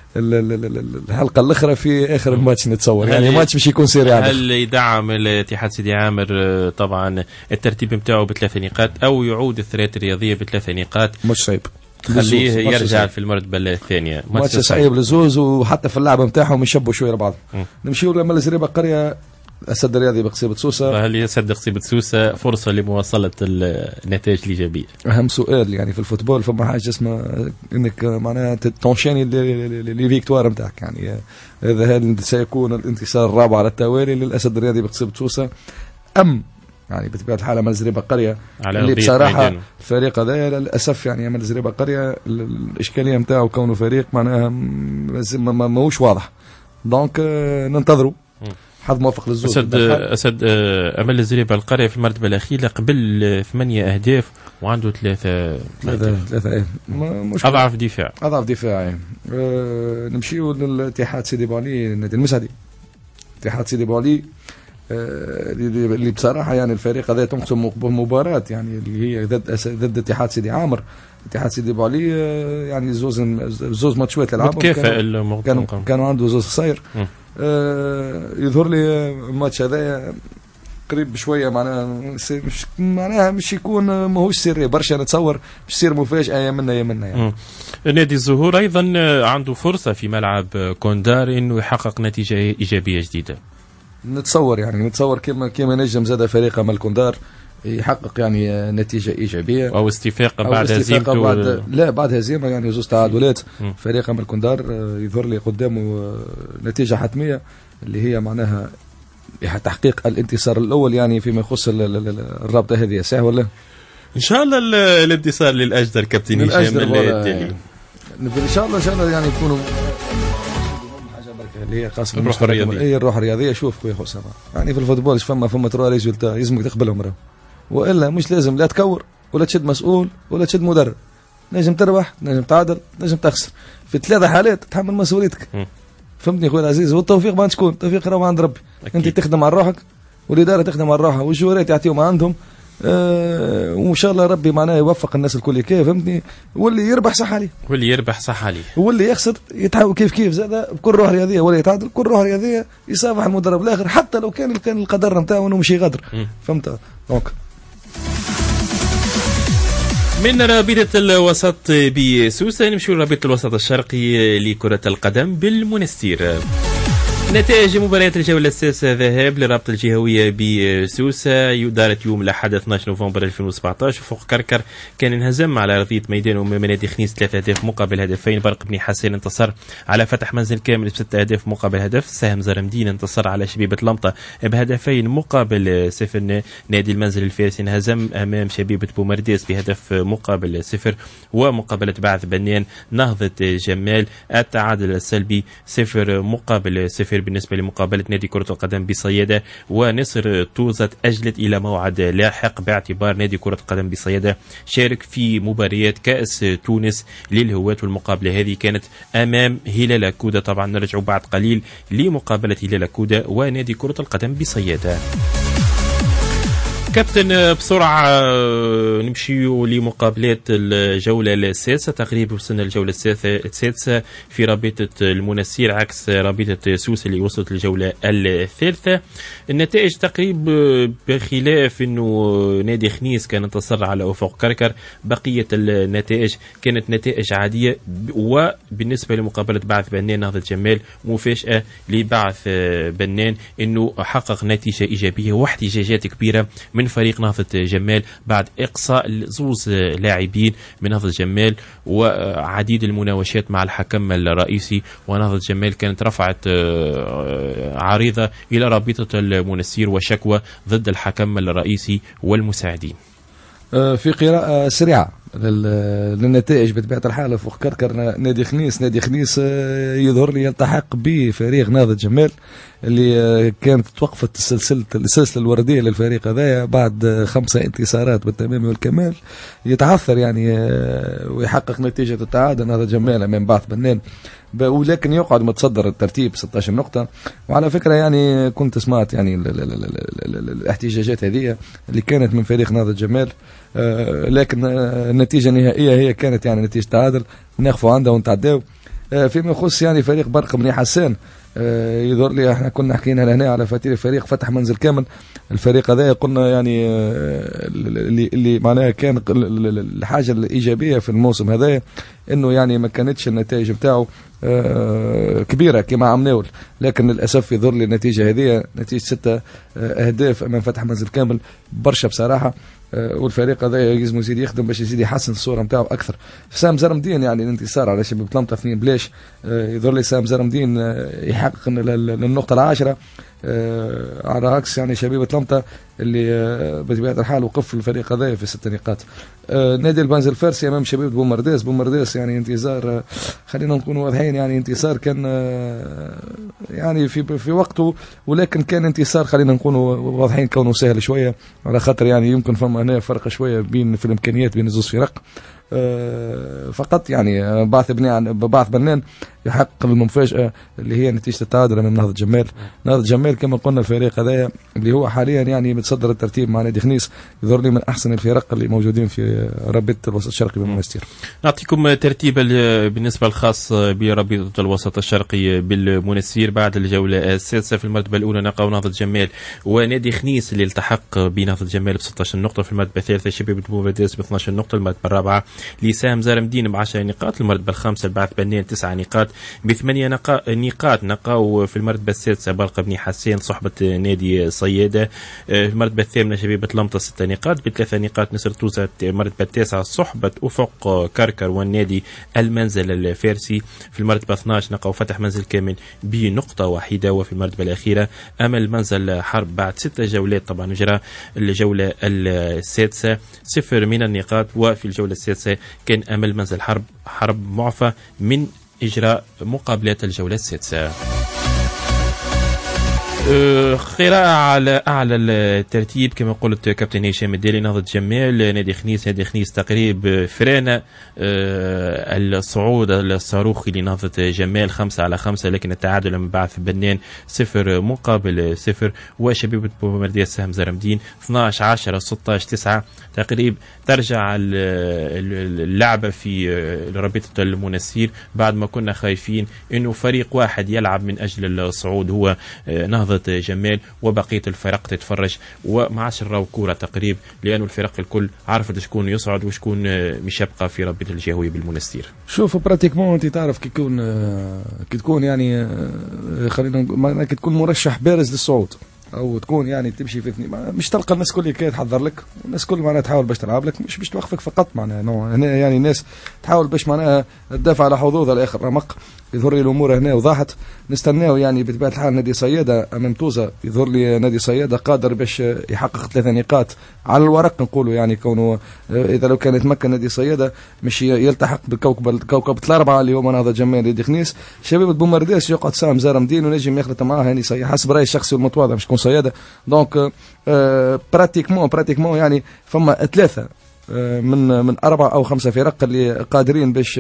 ال الحلقه الاخرى في اخر الماتش نتصور يعني ماتش باش يكون سيري. هل يدعم الاتحاد سيدي عامر طبعا الترتيب نتاعو بثلاث نقاط او يعود الثريات الرياضيه بثلاث نقاط؟ مش صعيب خليه يرجع في المرتبه الثانيه. ماتش صعيب للزوز وحتى في اللعبه نتاعهم يشبوا شويه لبعض. نمشيو لما الزريبه قريه أسد الرياضي بقصيبة سوسة. هل يسد قصيبة سوسة فرصة لمواصلة النتائج الإيجابية؟ أهم سؤال يعني في الفوتبول فما حاجة اسمها إنك معناها تنشيني اللي فيكتوار نتاعك يعني هذا هل سيكون الانتصار الرابع على التوالي للأسد الرياضي بقصيبة سوسة أم يعني بطبيعة الحال أمل زريبة قرية اللي بصراحة الفريق هذا للأسف يعني أمل زريبة قرية الإشكالية نتاعه كونه فريق معناها ماهوش واضح دونك ننتظروا حظ موفق للزوج. أسد أسد أمل الزريبة القرية في المرتبة الأخيرة قبل ثمانية أهداف وعنده ثلاثة ثلاثة ثلاثة إيه أضعف دفاع أضعف دفاع إيه. أه نمشيو للاتحاد سيدي بوعلي النادي المسعدي. اتحاد سيدي بوعلي أه اللي بصراحة يعني الفريق هذا تنقسم مباراة يعني اللي هي ضد ضد اتحاد سيدي عامر. اتحاد سيدي بوعلي أه يعني زوز زوز ماتشات لعبهم كانوا كانوا, كانوا عنده زوز خسائر. آه يظهر لي الماتش هذا قريب بشويه معناها مش معناها مش يكون ماهوش سري برشا نتصور مش يصير مفاجاه يا منا يا منا يعني. نادي الزهور ايضا عنده فرصه في ملعب كوندار انه يحقق نتيجه ايجابيه جديده. نتصور يعني نتصور كما كما نجم زاد فريق امل كوندار يحقق يعني نتيجه ايجابيه او استفاقه بعد هزيمته بعد لا بعد هزيمه يعني زوج تعادلات. فريق امل كوندار يظهر لي قدامه نتيجه حتميه اللي هي معناها تحقيق الانتصار الاول يعني فيما يخص الرابطه هذه صح ولا ان شاء الله الانتصار للاجدر كابتن هشام الديلي ان شاء الله ان شاء الله يعني يكونوا حاجه بركه اللي هي خاصه الروح الرياضيه. اي الروح الرياضيه. شوف خويا حسام يعني في الفوتبول فما فما ترى ريزولتا لازمك تقبلهم راه والا مش لازم لا تكور ولا تشد مسؤول ولا تشد مدرب نجم تربح، نجم تعادل، نجم تخسر، في ثلاثة حالات تحمل مسؤوليتك. فهمتني خويا العزيز؟ والتوفيق ما تكون، التوفيق راهو عند ربي. أكيد. انت تخدم على روحك والاداره تخدم على روحها والجوارات يعطيهم عندهم، أه وان شاء الله ربي معناه يوفق الناس الكل كيف، فهمتني؟ واللي يربح صح عليه، واللي يربح صح عليه، واللي يخسر يتعاون كيف كيف زاد بكل روح رياضيه، ولا يتعادل بكل روح رياضيه، يصافح المدرب الاخر حتى لو كان كان القدر نتاعو انه مش يغدر. فهمت؟ دونك من رابطة الوسط بسوسة نمشيو لرابطة الوسط الشرقي لكرة القدم بالمنستير. نتائج مباريات الجولة السادسة ذهاب للرابطة الجهوية بسوسة دارت يوم الأحد اثني عشر نوفمبر ألفين وسبعة عشر. فوق كركر كان انهزم على أرضية ميدان أمام نادي خنيس ثلاثة أهداف مقابل هدفين. برق بني حسين انتصر على فتح منزل كامل بستة أهداف مقابل هدف. سهم زرمدين انتصر على شبيبة لمطة بهدفين مقابل صفر. نادي المنزل الفارسي انهزم أمام شبيبة بومرديس بهدف مقابل صفر. ومقابلة بعث بنان نهضة جمال التعادل السلبي صفر مقابل صفر. بالنسبة لمقابلة نادي كرة القدم بصيادة ونصر توزة أجلت إلى موعد لاحق باعتبار نادي كرة القدم بصيادة شارك في مباريات كأس تونس للهواة. والمقابلة هذه كانت أمام هلال كودة. طبعا نرجع بعد قليل لمقابلة هلال كودة ونادي كرة القدم بصيادة. كابتن بسرعة نمشيو لمقابلات الجولة السادسة. تقريبا وصلنا الجولة السادسة في رابطة المنستير عكس رابطة سوسة اللي وصلت الجولة الثالثة. النتائج تقريبا بخلاف انه نادي خنيس كان انتصر على افق كركر، بقية النتائج كانت نتائج عادية. وبالنسبة لمقابلة بعث بنان نهضة جمال مفاجأة لبعث بنان انه حقق نتيجة ايجابية واحتجاجات كبيرة من فريق نهضة جمال بعد إقصاء زوز لاعبين من نهضة جمال وعديد المناوشات مع الحكم الرئيسي. ونهضة جمال كانت رفعت عريضة إلى رابطة المنستير وشكوى ضد الحكم الرئيسي والمساعدين. في قراءة سريعة للنتائج بطبيعة الحال فوق كركر نادي خنيس نادي خنيس يظهر لي يلتحق بفريق نهضة جمال اللي كانت توقفت السلسلة السلسلة الوردية للفريق هذايا بعد خمسة انتصارات بالتمام والكمال. يتعثر يعني ويحقق نتيجة التعادل نهضة جمال أمام بعث بنان، ولكن يقعد متصدر الترتيب ستة عشر نقطة. وعلى فكرة يعني كنت سمعت يعني الاحتجاجات هذه اللي كانت من فريق نهضة جمال، لكن النتيجة النهائية هي كانت يعني نتيجة تعادل نخفوا عندها ونتعداو. فيما يخص يعني فريق برق بني حسان يظهر لي احنا كنا حكينا هنا على فتير فريق فتح منزل كامل. الفريق هذا قلنا يعني اللي اللي معناها كان الحاجه الايجابيه في الموسم هذا انه يعني ما كانتش النتائج بتاعه كبيره كما عم نقول، لكن للاسف يظهر لي النتيجه هذه نتيجه ستة اهداف امام فتح منزل كامل برشا بصراحه. والفريق هذا يلزم يزيد يخدم باش يزيد يحسن الصوره نتاعو اكثر. سام زرمدين يعني الانتصار على شباب طلمطه اثنين بلاش، يظهر لي سام زرمدين يحقق النقطه العاشره على عكس يعني شباب طلمطه اللي بطبيعه الحال وقف الفريق هذا في ست نقاط. نادي البنز الفارسي امام شباب بومرداس بومرداس يعني انتصار خلينا نكون واضحين يعني انتصار كان يعني في في وقته، ولكن كان انتصار خلينا نكون واضحين كونه سهل شويه على خاطر يعني يمكن فما هنا فرق شويه بين في الامكانيات بين الزوز فرق. فقط يعني بعث بنان بعث بنان يحقق المفاجأة اللي هي نتيجة التعادل من نهضة جمال. نهضة جمال كما قلنا الفريق هذا اللي هو حاليا يعني متصدر الترتيب مع نادي خنيس، يظهر لي من أحسن الفرق اللي موجودين في رابطة الوسط الشرقي بالمنستير. نعطيكم ترتيب بالنسبة الخاص برابطة الوسط الشرقي بالمنستير. بعد الجولة السادسة في المرتبة الأولى نلقاو نهضة جمال ونادي خنيس اللي التحق بنهضة جمال ب ستة عشر نقطة. في المرتبة الثالثة شباب بومرداس ب اثني عشر نقطة. المرتبة الرابعة لسام زرمدين ب عشر نقاط. المرتبة الخامسة البعث بنان تسع نقاط بثمانية نقاط. نقاو في المرتبة السادسة برق بني حسين صحبة نادي صيادة. في المرتبة الثامنة شبيبة لمطة ستة نقاط بثلاثة نقاط نصر توزة. المرتبة التاسعة صحبة أفق كركر والنادي المنزل الفارسي. في المرتبة اثني عشر نقاو فتح منزل كامل بنقطة واحدة. وفي المرتبة الأخيرة أمل منزل حرب بعد ستة جولات طبعا جرى الجولة السادسة صفر من النقاط. وفي الجولة السادسة كان أمل منزل حرب حرب معفى من إجراء مقابلات الجولة السادسة. قراءة على أعلى الترتيب كما قلت كابتن هشام الدالي. نهضة جمال، نادي خنيس، نادي خنيس تقريب فرانة. الصعود الصاروخي لنهضة جمال خمسة على خمسة، لكن التعادل من بعث بنان صفر مقابل صفر. وشبيبة بومرديس سهم زرمدين اثناش عشرة ستاش تسعة تقريب. ترجع اللعبة في رابطة المنسير بعد ما كنا خايفين انه فريق واحد يلعب من اجل الصعود هو نهضة جمال، وبقية الفرق تتفرج وما عادش نراو كورة تقريب، لأنه الفرق الكل عرفت شكون يصعد وشكون مش يبقى في رابطة الجهوية بالمنستير. شوف براتيكمون انت تعرف كي تكون كي تكون يعني خلينا كي تكون مرشح بارز للصعود او تكون يعني تمشي في اثنين، مش تلقى الناس كل كي تحضر لك، والناس كل معناها تحاول باش تلعب لك، مش باش توقفك فقط معناها هنا يعني الناس تحاول باش معناها تدافع على حظوظها لاخر رمق. يظهر لي الامور هنا وضحت، نستناو يعني بطبيعه الحال نادي صياده امام توزه. يظهر لي نادي صياده قادر باش يحقق ثلاثه نقاط على الورق نقولوا، يعني كونه اذا لو كان يتمكن نادي صياده مش يلتحق بالكوكب الكوكب الاربعه اللي هما نهضه جمال نادي خنيس. شبيبه بومرديس يقعد سام زارمدين ونجم يخلط معاه يعني صياد حسب رايي الشخصي والمتواضع باش يكون صياده. دونك آه براتيكمون براتيكمون يعني فما ثلاثه من من اربع او خمسه فرق اللي قادرين باش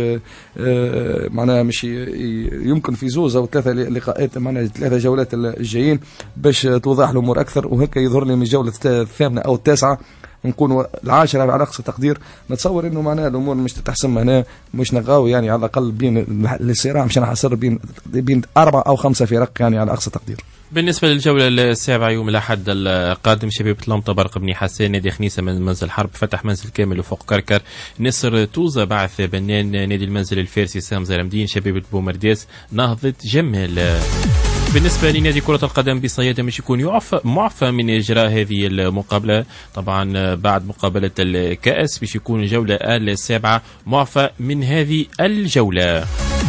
معناها مش يمكن في زوز او ثلاثه لقاءات معناها ثلاثه جولات الجايين باش توضح الامور اكثر. وهيك يظهر لي من الجوله الثامنه او التاسعه نكونوا العاشره على اقصى تقدير. نتصور انه معناها الامور مش تتحسم هنا، مش نلقاو يعني على الاقل بين الصراع مش نحصر بين بين اربع او خمسه فرق يعني على اقصى تقدير. بالنسبة للجولة السابعة يوم الأحد القادم، شبيبة لمطة برق بني حسان، نادي خنيسة من منزل حرب فتح منزل كامل وفوق كركر، نصر توزة بعث بنان، نادي المنزل الفارسي سام زرمدين، شبيبة بومرديس نهضة جمال. بالنسبة لنادي كرة القدم بصيادة مش يكون يعفى معفى من إجراء هذه المقابلة، طبعا بعد مقابلة الكأس باش يكون الجولة السابعة معفى من هذه الجولة.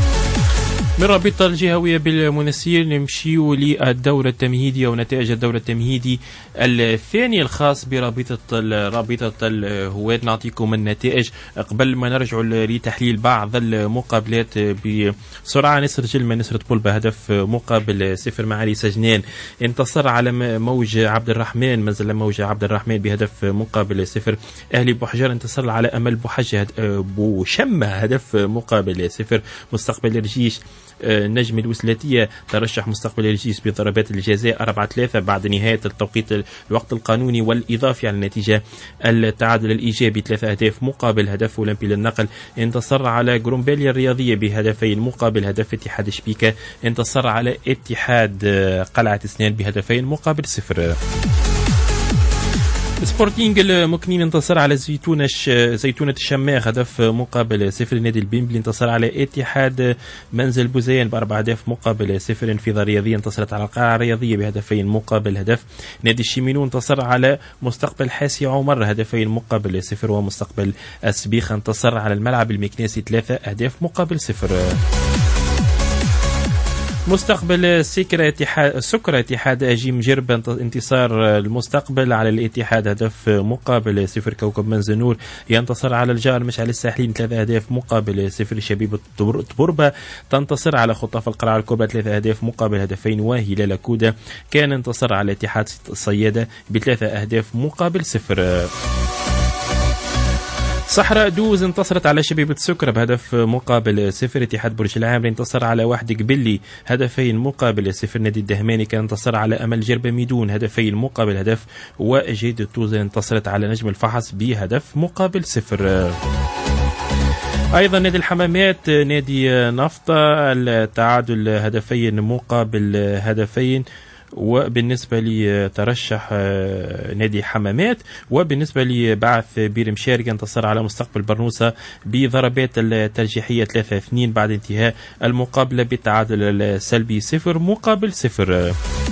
من رابطة الجهوية بالمنسير نمشيو للدورة التمهيدية ونتائج الدورة التمهيدي الثاني الخاص برابطة رابطة الهواة. نعطيكم النتائج قبل ما نرجع لتحليل بعض المقابلات بسرعة. نسر جلمة نسرة بول بهدف مقابل صفر. معالي سجنان انتصر على موج عبد الرحمن منزل موج عبد الرحمن بهدف مقابل صفر. أهلي بوحجر انتصر على أمل بوحجة بوشمة هدف مقابل صفر. مستقبل الرجيش نجم الوسلاتية ترشح مستقبل الجيش بضربات الجزاء أربعة ثلاثة بعد نهاية التوقيت الوقت القانوني والإضافي على النتيجة. التعادل الإيجابي ثلاثة أهداف مقابل هدف. أولمبي للنقل انتصر على جرومبيليا الرياضية بهدفين مقابل هدف. اتحاد شبيكة انتصر على اتحاد قلعة اسنان بهدفين مقابل صفر. سبورتينج المكنين انتصر على زيتونة زيتونة الشماخ هدف مقابل صفر. نادي البيمبلي انتصر على اتحاد منزل بوزيان بأربع أهداف مقابل صفر. انفضة الرياضية انتصرت على القاعة الرياضية بهدفين مقابل هدف. نادي الشيمينو انتصر على مستقبل حاسي عمر هدفين مقابل صفر. ومستقبل السبيخ انتصر على الملعب المكناسي ثلاثة أهداف مقابل صفر. مستقبل سكرة اتحاد سكرة اتحاد أجيم جرب انتصار المستقبل على الاتحاد هدف مقابل صفر. كوكب منزنور ينتصر على الجار مشعل الساحلين ثلاثة أهداف مقابل صفر. شبيبة تبربة تنتصر على خطاف القلعة الكبرى ثلاثة أهداف مقابل هدفين. وهلال كودا كان انتصر على اتحاد الصيادة بثلاثة أهداف مقابل صفر. صحراء دوز انتصرت على شبيبة سكرة بهدف مقابل صفر. اتحاد برج العامري انتصر على واحد قبلي هدفين مقابل صفر. نادي الدهماني كان انتصر على أمل جربة ميدون هدفين مقابل هدف. وجيد توزة انتصرت على نجم الفحص بهدف مقابل صفر. أيضا نادي الحمامات نادي نفطة التعادل هدفين مقابل هدفين. وبالنسبة لي ترشح نادي حمامات. وبالنسبة لي بعث بير مشارقة انتصر على مستقبل برنوسة بضربات الترجيحية ثلاثة اثنين بعد انتهاء المقابلة بالتعادل السلبي صفر مقابل صفر.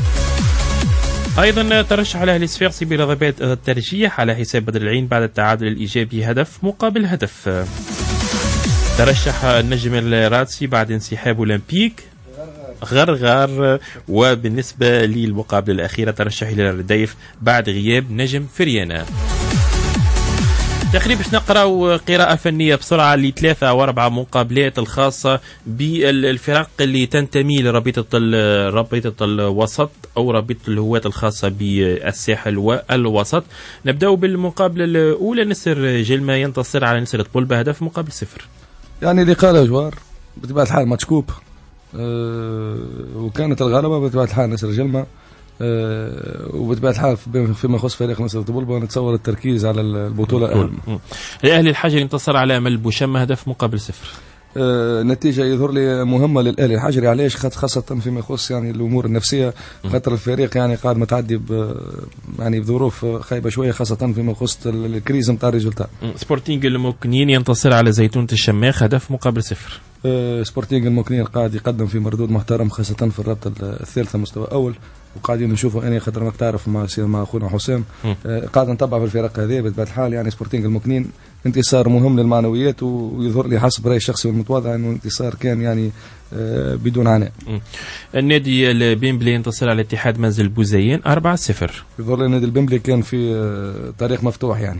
أيضا ترشح الأهلي الصفاقسي بضربات الترجيح على حساب بدر العين بعد التعادل الإيجابي هدف مقابل هدف. ترشح النجم الرادسي بعد انسحاب أولمبيك غرغر. وبالنسبة للمقابلة الأخيرة ترشح إلى الرديف بعد غياب نجم فريانا. تقريبا باش نقراو قراءة فنية بسرعة لثلاثة أو أربعة مقابلات الخاصة بالفرق اللي تنتمي لرابطة رابطة الوسط أو رابطة الهواة الخاصة بالساحل والوسط. نبدأ بالمقابلة الأولى، نسر جلمة ينتصر على نسر طبول بهدف مقابل صفر. يعني لقاء جوار بطبيعة الحال ماتش كوب، أه وكانت الغلبة بطبيعة الحال نسر جلمة، أه وبطبيعة الحال فيما يخص فريق نسر طبول نتصور التركيز على البطولة أهم. الأهلي الحجري انتصر على أمل بوشم هدف مقابل صفر. أه نتيجة يظهر لي مهمة للأهلي الحجري. علاش؟ خاصة فيما يخص يعني الأمور النفسية، خاطر الفريق يعني قاعد متعدي يعني بظروف خايبة شوية، خاصة فيما يخص الكريز نتاع الريزولتا. سبورتينغ الموكنين ينتصر على زيتونة الشماخ هدف مقابل صفر. أه سبورتينغ الموكنين قاعد يقدم في مردود محترم، خاصة في الرابطة الثالثة مستوى أول، وقاعدين نشوفوا أنا خاطر ماك تعرف مع مع أخونا حسام أه قاعد نتبع في الفرق هذه بطبيعة الحال. يعني سبورتينغ الموكنين انتصار مهم للمعنويات، ويظهر لي حسب رأيي الشخصي والمتواضع انه انتصار كان يعني آه بدون عناء. النادي البيمبلي ينتصر على اتحاد منزل بوزيين أربعة صفر. يظهر لي النادي البيمبلي كان في آه طريق مفتوح يعني.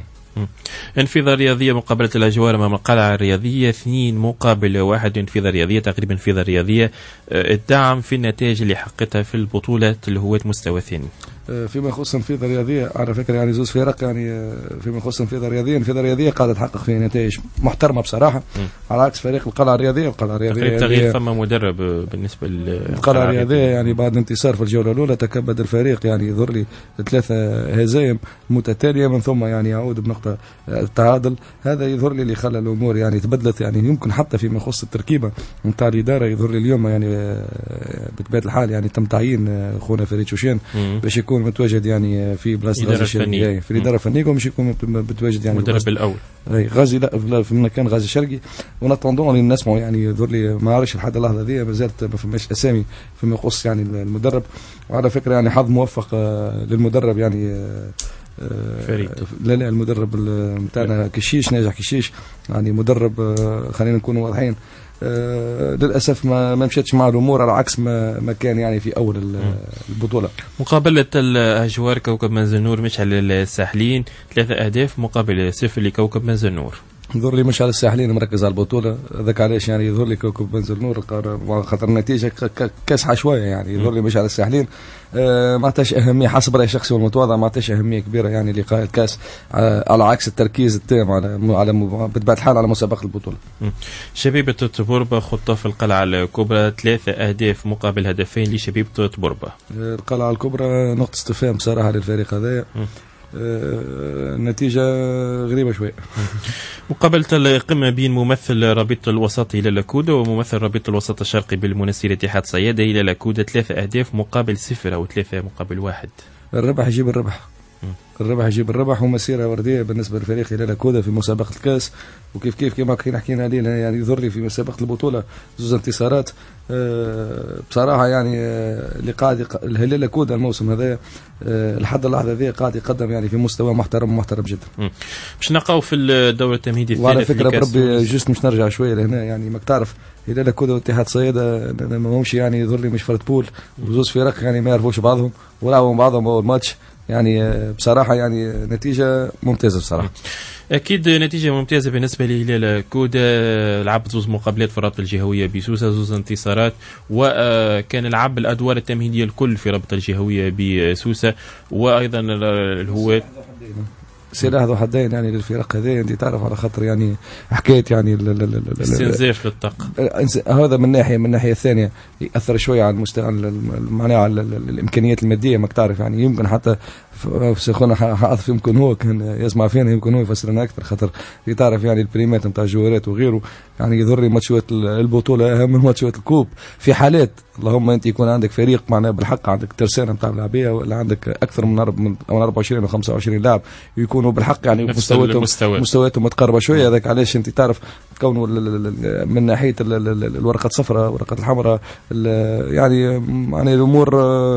انفضة رياضية مقابلة الأجوار أمام القلعة الرياضية اثنين مقابل واحد. انفضة رياضية تقريبا انفضة رياضية الدعم في النتائج اللي حققتها في البطولة الهواة مستوى ثاني. فيما يخص انفضة رياضية على فكرة يعني زوز فرق، يعني فيما يخص انفضة رياضية انفضة رياضية قاعدة تحقق فيها نتائج محترمة بصراحة، م. على عكس فريق القلعة الرياضية. القلعة الرياضية تغيير ثم مدرب بالنسبة للقلعة الرياضية، يعني بعد انتصار في الجولة الأولى تكبد الفريق، يعني يظهر لي ثلاثة هزايم متتالية من ثم يعني يعود بنقطة التعادل. هذا يظهر لي اللي خلى الأمور يعني تبدلت، يعني يمكن حتى فيما يخص التركيبة نتاع الإدارة. يظهر لي اليوم يعني بطبيعة الحال يعني تم تعيين أخونا فريد شوشان باش يكون متواجد يعني في بلاصه غازي الشرقي في الاداره الفنيه، ومش يكون متواجد يعني المدرب الاول اي غازي لا في مكان غازي الشرقي. ونطندون اللي نسمعوا يعني يظهر لي ما عرفش لحد اللحظه دي ما زالت ما فماش اسامي فيما يخص يعني المدرب. وعلى فكره يعني حظ موفق للمدرب يعني فريد. لا لا المدرب نتاعنا كشيش ناجح كشيش، يعني مدرب خلينا نكون واضحين. آه للأسف ما ما مشيتش مع الأمور على عكس ما, ما كان يعني في أول البطولة. مقابلة الأجوار كوكب منزل نور مشعل الساحلين ثلاثة أهداف مقابل صفر لكوكب منزل نور. يظهر لي مش على الساحلين مركز على البطولة، ذاك علاش يعني يظهر لي كوكب منزل نور خاطر النتيجة كاسحة شوية، يعني يظهر لي مش على الساحلين آه ما عطاش أهمية حسب رأيي الشخصي والمتواضع، ما عطاش أهمية كبيرة يعني لقاء الكاس آه على عكس التركيز التام على على بطبيعة الحال على مسابقة البطولة. شبيبة تبوربا خطة في القلعة الكبرى ثلاثة أهداف مقابل هدفين لشبيبة تبوربا. آه القلعة الكبرى نقطة استفهام بصراحة للفريق هذا. آه نتيجة غريبة شوية. مقابلة القمة بين ممثل رابطة الوسط إلى لاكودا وممثل رابطة الوسط الشرقي بالمنسير اتحاد صيادة إلى لاكودا ثلاثة أهداف مقابل صفر أو ثلاثة مقابل واحد. الربح يجيب الربح. الربح يجيب الربح، ومسيرة وردية بالنسبة للفريق إلى لاكودا في مسابقة الكاس. وكيف كيف كما كنا حكينا عليه يعني يظهر لي في مسابقة البطولة زوز انتصارات أه بصراحة يعني اللي قاعد الهلال لاكودا الموسم هذا أه لحد اللحظة ذي قاعد يقدم يعني في مستوى محترم محترم جدا. باش نلقاو في الدورة التمهيدي الثالث. وعلى فكرة بربي جست مش نرجع شوية لهنا، يعني ماك تعرف هلال لاكودا واتحاد صيادة ما همش يعني يظهر لي مش فرد بول، وزوز فرق يعني ما يعرفوش بعضهم ولعبوا بعضهم أول ماتش، يعني بصراحة يعني نتيجة ممتازة بصراحة. أكيد نتيجة ممتازة بالنسبة لهلال كودا. لعب زوز مقابلات في الرابطة الجهوية بسوسة، زوز انتصارات، وكان لعب الأدوار التمهيدية الكل في الرابطة الجهوية بسوسة، وأيضا الهواة سلاح ذو حدين يعني للفرق هذه. انت تعرف على خاطر يعني حكايه يعني استنزاف للطاقه هذا من ناحيه، من الناحيه الثانيه ياثر شويه على المستوى معناها على الامكانيات الماديه. ما تعرف يعني يمكن حتى سيخونا حاطف يمكن هو كان يسمع فينا يمكن هو يفسر لنا اكثر، خاطر تعرف يعني البريمات نتاع الجوارات وغيره. يعني يضر لي ماتشات البطوله اهم من ماتشات الكوب في حالات اللهم انت يكون عندك فريق معناه بالحق عندك ترسانه نتاع لاعبيه، ولا عندك اكثر من أربعة وعشرين او خمسة وعشرين لاعب يكونوا بالحق يعني مستوياتهم مستوياتهم متقاربه شويه. هذاك علاش انت تعرف تكونوا من ناحيه الورقه الصفراء ورقه الحمراء يعني يعني الامور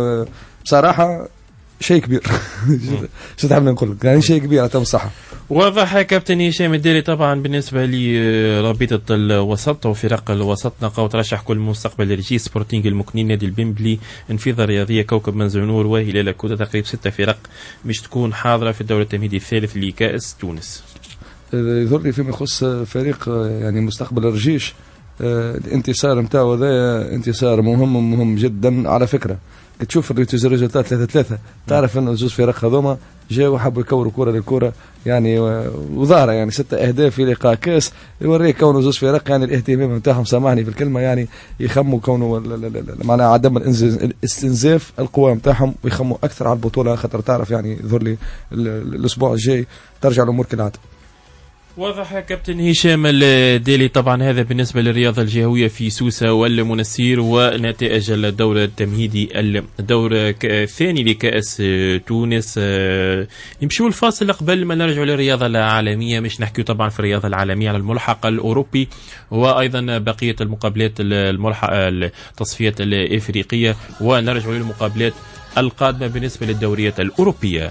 بصراحه شيء كبير. شو تعمل نقول لك يعني شيء كبير تم صح. واضح كابتن هشام الديري. طبعا بالنسبه لرابطه الوسط وفرق الوسط نقاو ترشح كل مستقبل الرجي سبورتينغ المكنين نادي البنبلي انفضه رياضيه كوكب منزل نور وهلال كودا. تقريبا ستة فرق مش تكون حاضره في الدوري التمهيدي الثالث لكاس تونس. يظهر لي فيما يخص فريق يعني مستقبل الرجيش الانتصار نتاعو هذا انتصار مهم مهم جدا. على فكره تشوف الريزولتات ثلاثة ثلاثة تعرف انه زوج فرق هذوما جاوا وحبوا يكوروا كره للكره يعني وظاهره يعني ستة اهداف في لقاء كاس يوريك كونه زوج فرق يعني الاهتمام نتاعهم سامحني في الكلمه يعني يخموا كونه معناها عدم الاستنزاف القوى نتاعهم ويخموا اكثر على البطوله خاطر تعرف يعني يظهر لي الاسبوع الجاي ترجع الامور كالعاده. واضح يا كابتن هشام الديلي. طبعا هذا بالنسبة للرياضة الجهوية في سوسة والمنسير ونتائج الدور التمهيدي الدور الثاني لكأس تونس. نمشيو الفاصل قبل ما نرجع للرياضة العالمية، مش نحكيو طبعا في الرياضة العالمية على الملحق الأوروبي وأيضا بقية المقابلات الملحق التصفيات الإفريقية، ونرجع للمقابلات القادمة بالنسبة للدوريات الأوروبية.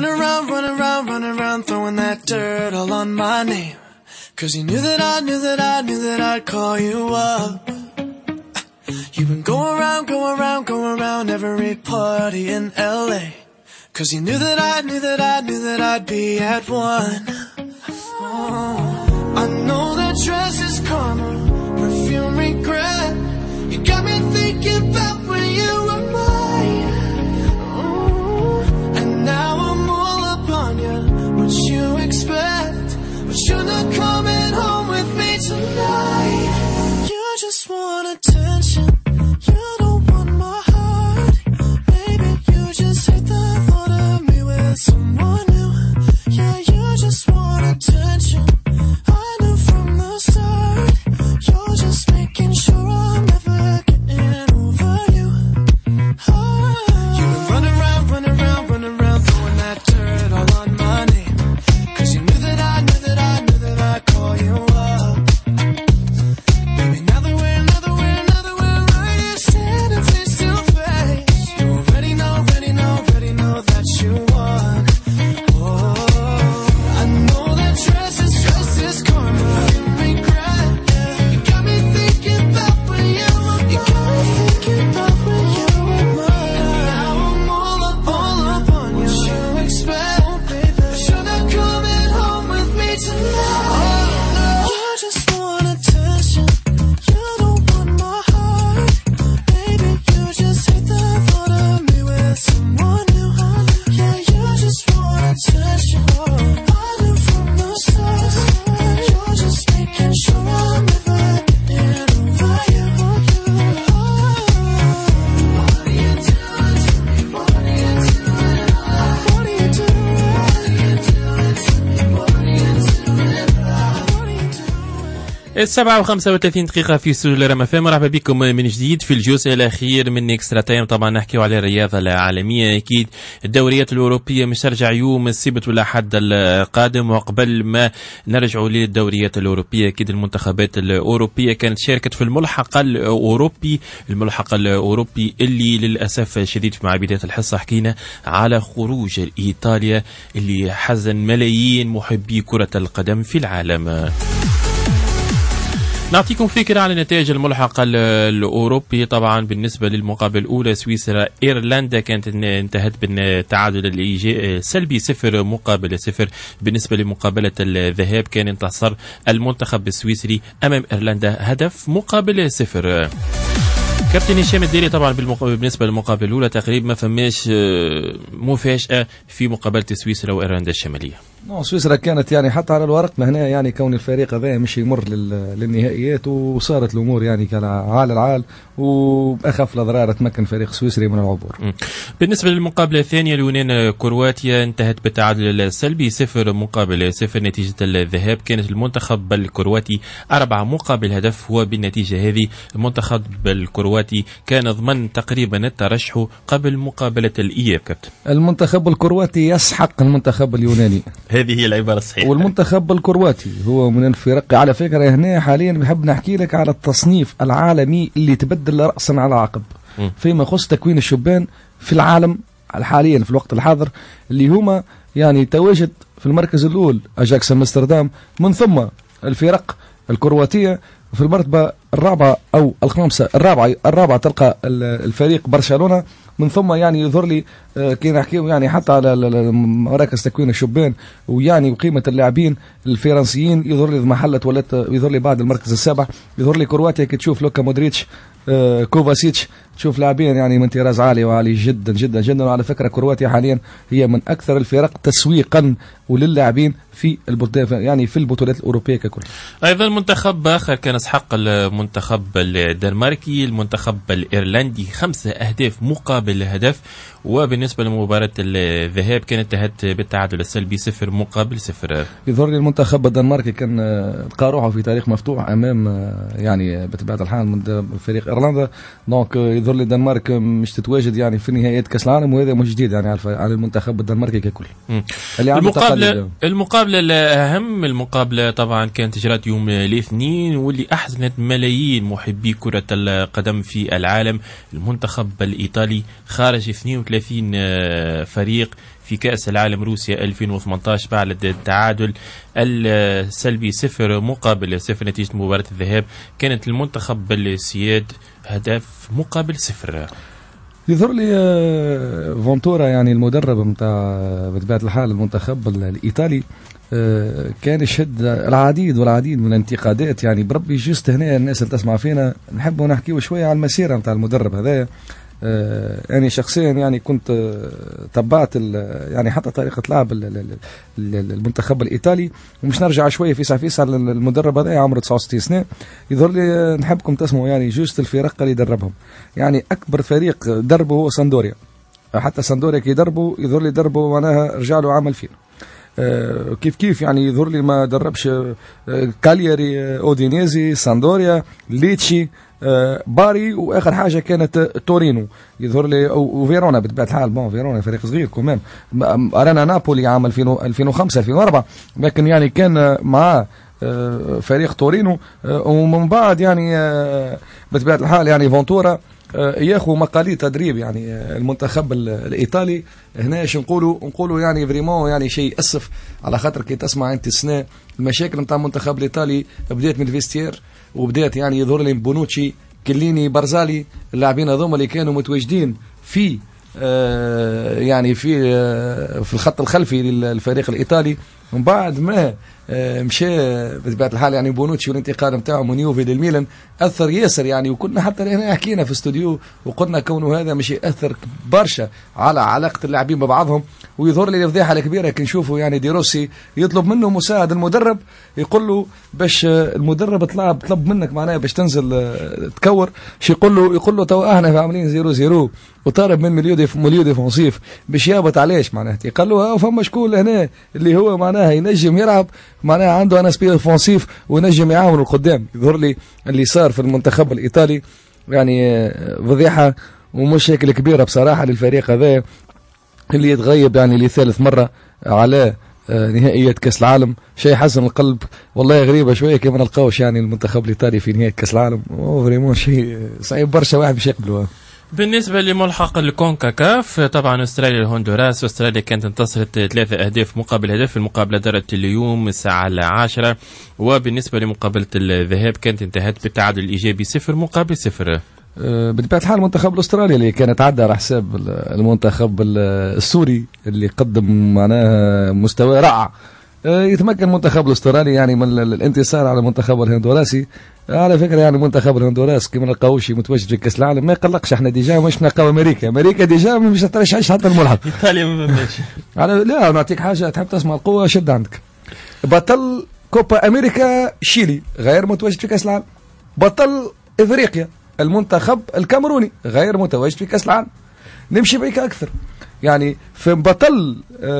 run around, run around, run around, throwing that dirt all on my name. Cause you knew that I knew that I knew that I'd call you up. You've been going around, going around, going around every party in L A. Cause you knew that I knew that I knew that I'd be at one. Oh, I know that dress is karma, perfume regret. You got me thinking about when you were mine. Oh, and now I'm all up on you. What you expect? But you're not coming home with me tonight. You just want attention. You don't want my heart. Baby, you just hate the thought of me with someone new. Yeah, you just want attention. I knew from the start. You're just making sure I'm never getting over you. Oh. You've been running around, running around, running around, throwing that dirt all on my name. Cause you knew that I knew that I knew that I'd call you up. Baby, now that we're, now that we're, now that we're right here standing face to face, you already know, already know, already know that you won. Oh, I know that dress is, dress is karma, you regret. You got me thinking about when you were mine. You got me thinking about when you were mine. And now I'm all up, all up on you. What you expect? But you're not coming home with me tonight. You just want attention. You don't want my heart. Baby, you just hate the thought of me with someone new. Yeah, you just want attention. I knew from the start. You're just making sure I'm never getting over you. What are you doing to me? What are you doing? What are you doing? What are you doing? What are you doing? السبعة وخمسة وثلاثين دقيقة في استوديو رام اف ام. مرحبا بكم من جديد في الجزء الأخير من اكسترا تايم. طبعا نحكيو على الرياضة العالمية. أكيد الدوريات الأوروبية مش ترجع يوم السبت والأحد القادم، وقبل ما نرجعوا للدوريات الأوروبية أكيد المنتخبات الأوروبية كانت شاركت في الملحق الأوروبي الملحق الأوروبي اللي للأسف الشديد مع بداية الحصة حكينا على خروج إيطاليا اللي حزن ملايين محبي كرة القدم في العالم. نعطيكم فكرة على نتائج الملحق الأوروبي. طبعا بالنسبة للمقابلة الأولى سويسرا إيرلندا كانت انتهت بالتعادل السلبي صفر مقابل صفر. بالنسبة لمقابلة الذهاب كان انتصر المنتخب السويسري أمام إيرلندا هدف مقابل صفر. كابتن هشام الديري طبعا بالنسبة للمقابلة الأولى تقريبا ما فماش مفاجأة في مقابلة سويسرا وإيرلندا الشمالية. سويسرا كانت يعني حتى على الورق هنا يعني كون الفريق هذا مش يمر للنهائيات، وصارت الأمور يعني كان عال العال، وأخف الأضرار تمكن فريق سويسري من العبور. بالنسبة للمقابلة الثانية اليونان كرواتيا انتهت بالتعادل السلبي صفر مقابل صفر. نتيجة الذهاب كانت المنتخب الكرواتي أربعة مقابل هدف، وبالنتيجة هذه المنتخب الكرواتي كان ضمن تقريبا الترشح قبل مقابلة الإياب. كابتن المنتخب الكرواتي يسحق المنتخب اليوناني، هذه هي العبارة الصحيحة. والمنتخب الكرواتي هو من الفرق على فكرة هنا حاليا بحب نحكي لك على التصنيف العالمي اللي تبدل رأسا على عقب فيما يخص تكوين الشبان في العالم حاليا في الوقت الحاضر، اللي هما يعني تواجد في المركز الأول أجاكس أمستردام، من ثم الفرق الكرواتية في المرتبة الرابعة أو الخامسة الرابعة الرابعة تلقى الفريق برشلونة، من ثم يعني يظهر لي كي نحكيو يعني حتى على مراكز تكوين الشبان ويعني وقيمة اللاعبين الفرنسيين يظهر لي محلة ولات يظهر لي بعد المركز السابع. يظهر لي كرواتيا كي تشوف لوكا مودريتش كوفاسيتش تشوف لاعبين يعني من طراز عالي وعالي جدا جدا جدا. وعلى فكرة كرواتيا حاليا هي من أكثر الفرق تسويقا وللاعبين في البطولات يعني في البطولات الأوروبية ككل. أيضا منتخب آخر كان يسحق المنتخب الدنماركي المنتخب الإيرلندي خمسة أهداف مقابل هدف. وبالنسبة لمباراة الذهاب كانت انتهت بالتعادل السلبي صفر مقابل صفر. يظهر لي المنتخب الدنماركي كان تلقى روحه في تاريخ مفتوح أمام يعني بطبيعة الحال من فريق إيرلندا. دونك يظهر لي الدنمارك مش تتواجد يعني في نهائيات كأس العالم، وهذا مش جديد يعني على المنتخب الدنماركي ككل. المقابلة المقابلة الأهم المقابلة طبعا كانت جرات يوم الاثنين واللي أحزنت ملايين ملايين محبي كرة القدم في العالم. المنتخب الإيطالي خارج اثنين وثلاثين فريق في كأس العالم روسيا ألفين وثمانية عشر بعد التعادل السلبي صفر مقابل صفر نتيجة مباراة الذهاب. كانت المنتخب السياد هدف مقابل صفر. يظهر لي فونتورا يعني المدرب متاع بطبيعة الحال المنتخب الإيطالي كان يشهد العديد والعديد من الانتقادات. يعني بربي جست هنا الناس اللي تسمع فينا نحبوا نحكيوا شوية على المسيرة متاع المدرب هذايا. يعني شخصيا يعني كنت تبعت يعني حتى طريقة لعب المنتخب الإيطالي، ومش نرجع شوية فيسع فيسع على المدرب هذا عمره تسعة وستين سنة. يظهر لي نحبكم تسمعوا يعني جوست الفرق اللي دربهم. يعني أكبر فريق دربه هو ساندوريا، حتى ساندوريا كي دربه يظهر لي دربه معناها رجع له عام ألفين. آه كيف كيف يعني يظهر لي ما دربش آه كالياري، آه اودينيزي، ساندوريا، ليتشي، آه باري، واخر حاجه كانت تورينو يظهر لي، وفيرونا بطبيعه الحال. بون فيرونا فريق صغير كمان. ارانا نابولي عام ألفين وخمسة ألفين وأربعة، لكن يعني كان مع آه فريق تورينو. آه ومن بعد يعني آه بطبيعه الحال يعني فونتورا ياخذ مقاليد تدريب يعني المنتخب الايطالي. هناش نقولوا نقولوا يعني فريمون يعني شيء اسف، على خاطر كي تسمع انت السنه المشاكل نتاع المنتخب الايطالي بدات من الفيستير، وبدات يعني يظهر لي بونوتشي، كليني، برزالي، اللاعبين هذوما اللي كانوا متواجدين في آه يعني في آه في الخط الخلفي للفريق الايطالي. من بعد ما آه مشى بطبيعه الحال يعني بونوتشي والانتقال نتاعو من يوفي للميلان اثر ياسر يعني. وكنا حتى هنا حكينا في استوديو وقلنا كونه هذا مش ياثر برشا على علاقه اللاعبين ببعضهم. ويظهر لي الفضيحه الكبيره كي نشوفوا يعني دي روسي يطلب منه مساعد المدرب، يقول له باش المدرب طلب طلب منك معناها باش تنزل تكور، شي يقول له يقول له تو احنا عاملين زيرو زيرو وطالب من مليو ديف مليو ديفونسيف باش يهبط. علاش معناها؟ قال له فما شكون هنا اللي هو معناها ينجم يلعب معناها عنده انا سبيل ديفونسيف وينجم يعاون القدام. يظهر لي اللي صار في المنتخب الايطالي يعني فضيحه ومشاكل كبيره بصراحه للفريق هذا اللي يتغيب يعني لثالث مره على نهائيات كاس العالم. شيء حزن القلب والله، غريبه شويه كيف ما نلقاوش يعني المنتخب الايطالي في نهائي كاس العالم. فريمون شيء صعيب برشا واحد باش يقبلوه. بالنسبة لملحق الكونكاكاف طبعا استراليا الهندوراس، استراليا كانت انتصرت ثلاثة أهداف مقابل هدف. المقابلة دارت اليوم الساعة العاشرة. وبالنسبة لمقابلة الذهاب كانت انتهت بالتعادل الإيجابي صفر مقابل صفر. أه بطبيعة الحال المنتخب الأسترالي اللي كانت عدى على حساب المنتخب السوري اللي قدم معناها مستوى رائع. أه يتمكن المنتخب الأسترالي يعني من الانتصار على المنتخب الهندوراسي. على فكره يعني منتخب الهندوراس كما نلقاوش متواجد في كاس العالم ما يقلقش. احنا ديجا مش نلقاو امريكا، امريكا ديجا مش ترشحش حتى الملحق. ايطاليا ما فهمناش. على لا نعطيك حاجه تحب تسمع القوه شد عندك. بطل كوبا امريكا شيلي غير متواجد في كاس العالم. بطل افريقيا المنتخب الكاميروني غير متواجد في كاس العالم. نمشي بيك اكثر يعني في بطل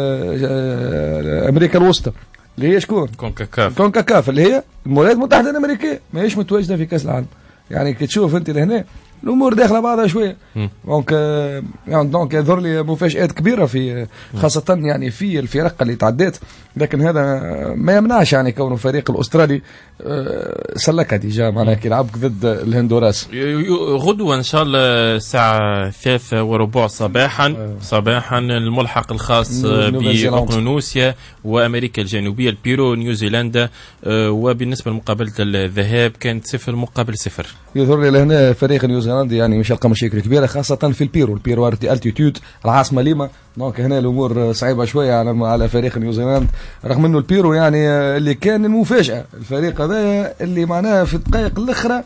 امريكا الوسطى اللي هي شكون؟ كونكاكاف. كونكاكاف اللي هي الولايات المتحده الامريكيه ماهيش متواجده في كاس العالم. يعني كي تشوف انت لهنا الامور داخله بعضها شويه. دونك يعني دونك يظهر لي مفاجات كبيره في خاصه يعني في الفرق اللي تعدات، لكن هذا ما يمنعش يعني كونه الفريق الاسترالي سلكها ديجا معناها كي لعب ضد الهندوراس. غدوه ان شاء الله الساعه ثلاثة وربع صباحا صباحا الملحق الخاص باوقيانوسيا وامريكا الجنوبيه البيرو نيوزيلندا. وبالنسبه لمقابله الذهاب كانت صفر مقابل صفر. يظهر لي لهنا فريق نيوزيلندا يعني مش يلقى مشاكل كبيره خاصه في البيرو. البيرو التيتود العاصمه ليما، دونك هنا الامور صعيبه شويه على على فريق نيوزيلندا، رغم انه البيرو يعني اللي كان المفاجاه الفريق هذا اللي معناها في الدقائق الاخرى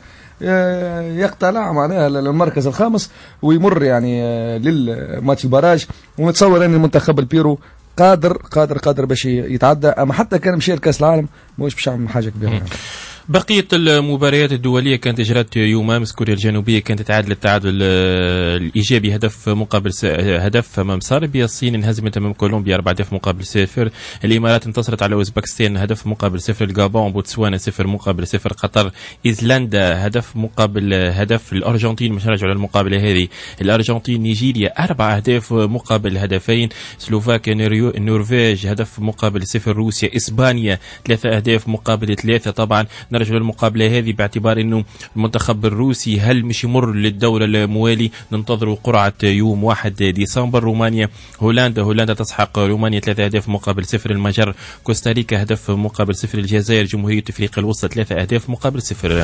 يقتلع معناها للمركز الخامس ويمر يعني للماتش البراج. ونتصور ان المنتخب البيرو قادر قادر قادر باش يتعدى، اما حتى كان مشي لكاس العالم مش باش يعمل حاجه كبيره يعني. بقية المباريات الدولية كانت اجرت يوم امس. كوريا الجنوبية كانت تتعادل التعادل الايجابي هدف مقابل هدف امام صربيا. الصين انهزمت امام كولومبيا أربعة أهداف مقابل صفر. الامارات انتصرت على اوزبكستان هدف مقابل صفر. الغابون بوتسوانا صفر مقابل صفر. قطر ايسلندا هدف مقابل هدف. الارجنتين مش نرجع للمقابلة هذه. الارجنتين نيجيريا أربع أهداف مقابل هدفين. سلوفاكيا النرويج هدف مقابل صفر. روسيا اسبانيا ثلاثة أهداف مقابل ثلاثة. طبعا نرجع للمقابلة هذه باعتبار أنه المنتخب الروسي هل مش يمر للدورة الموالي، ننتظروا قرعة يوم واحد ديسمبر. رومانيا هولندا، هولندا تسحق رومانيا ثلاثة أهداف مقابل صفر. المجر كوستاريكا هدف مقابل صفر. الجزائر جمهورية أفريقيا الوسطى ثلاثة أهداف مقابل صفر.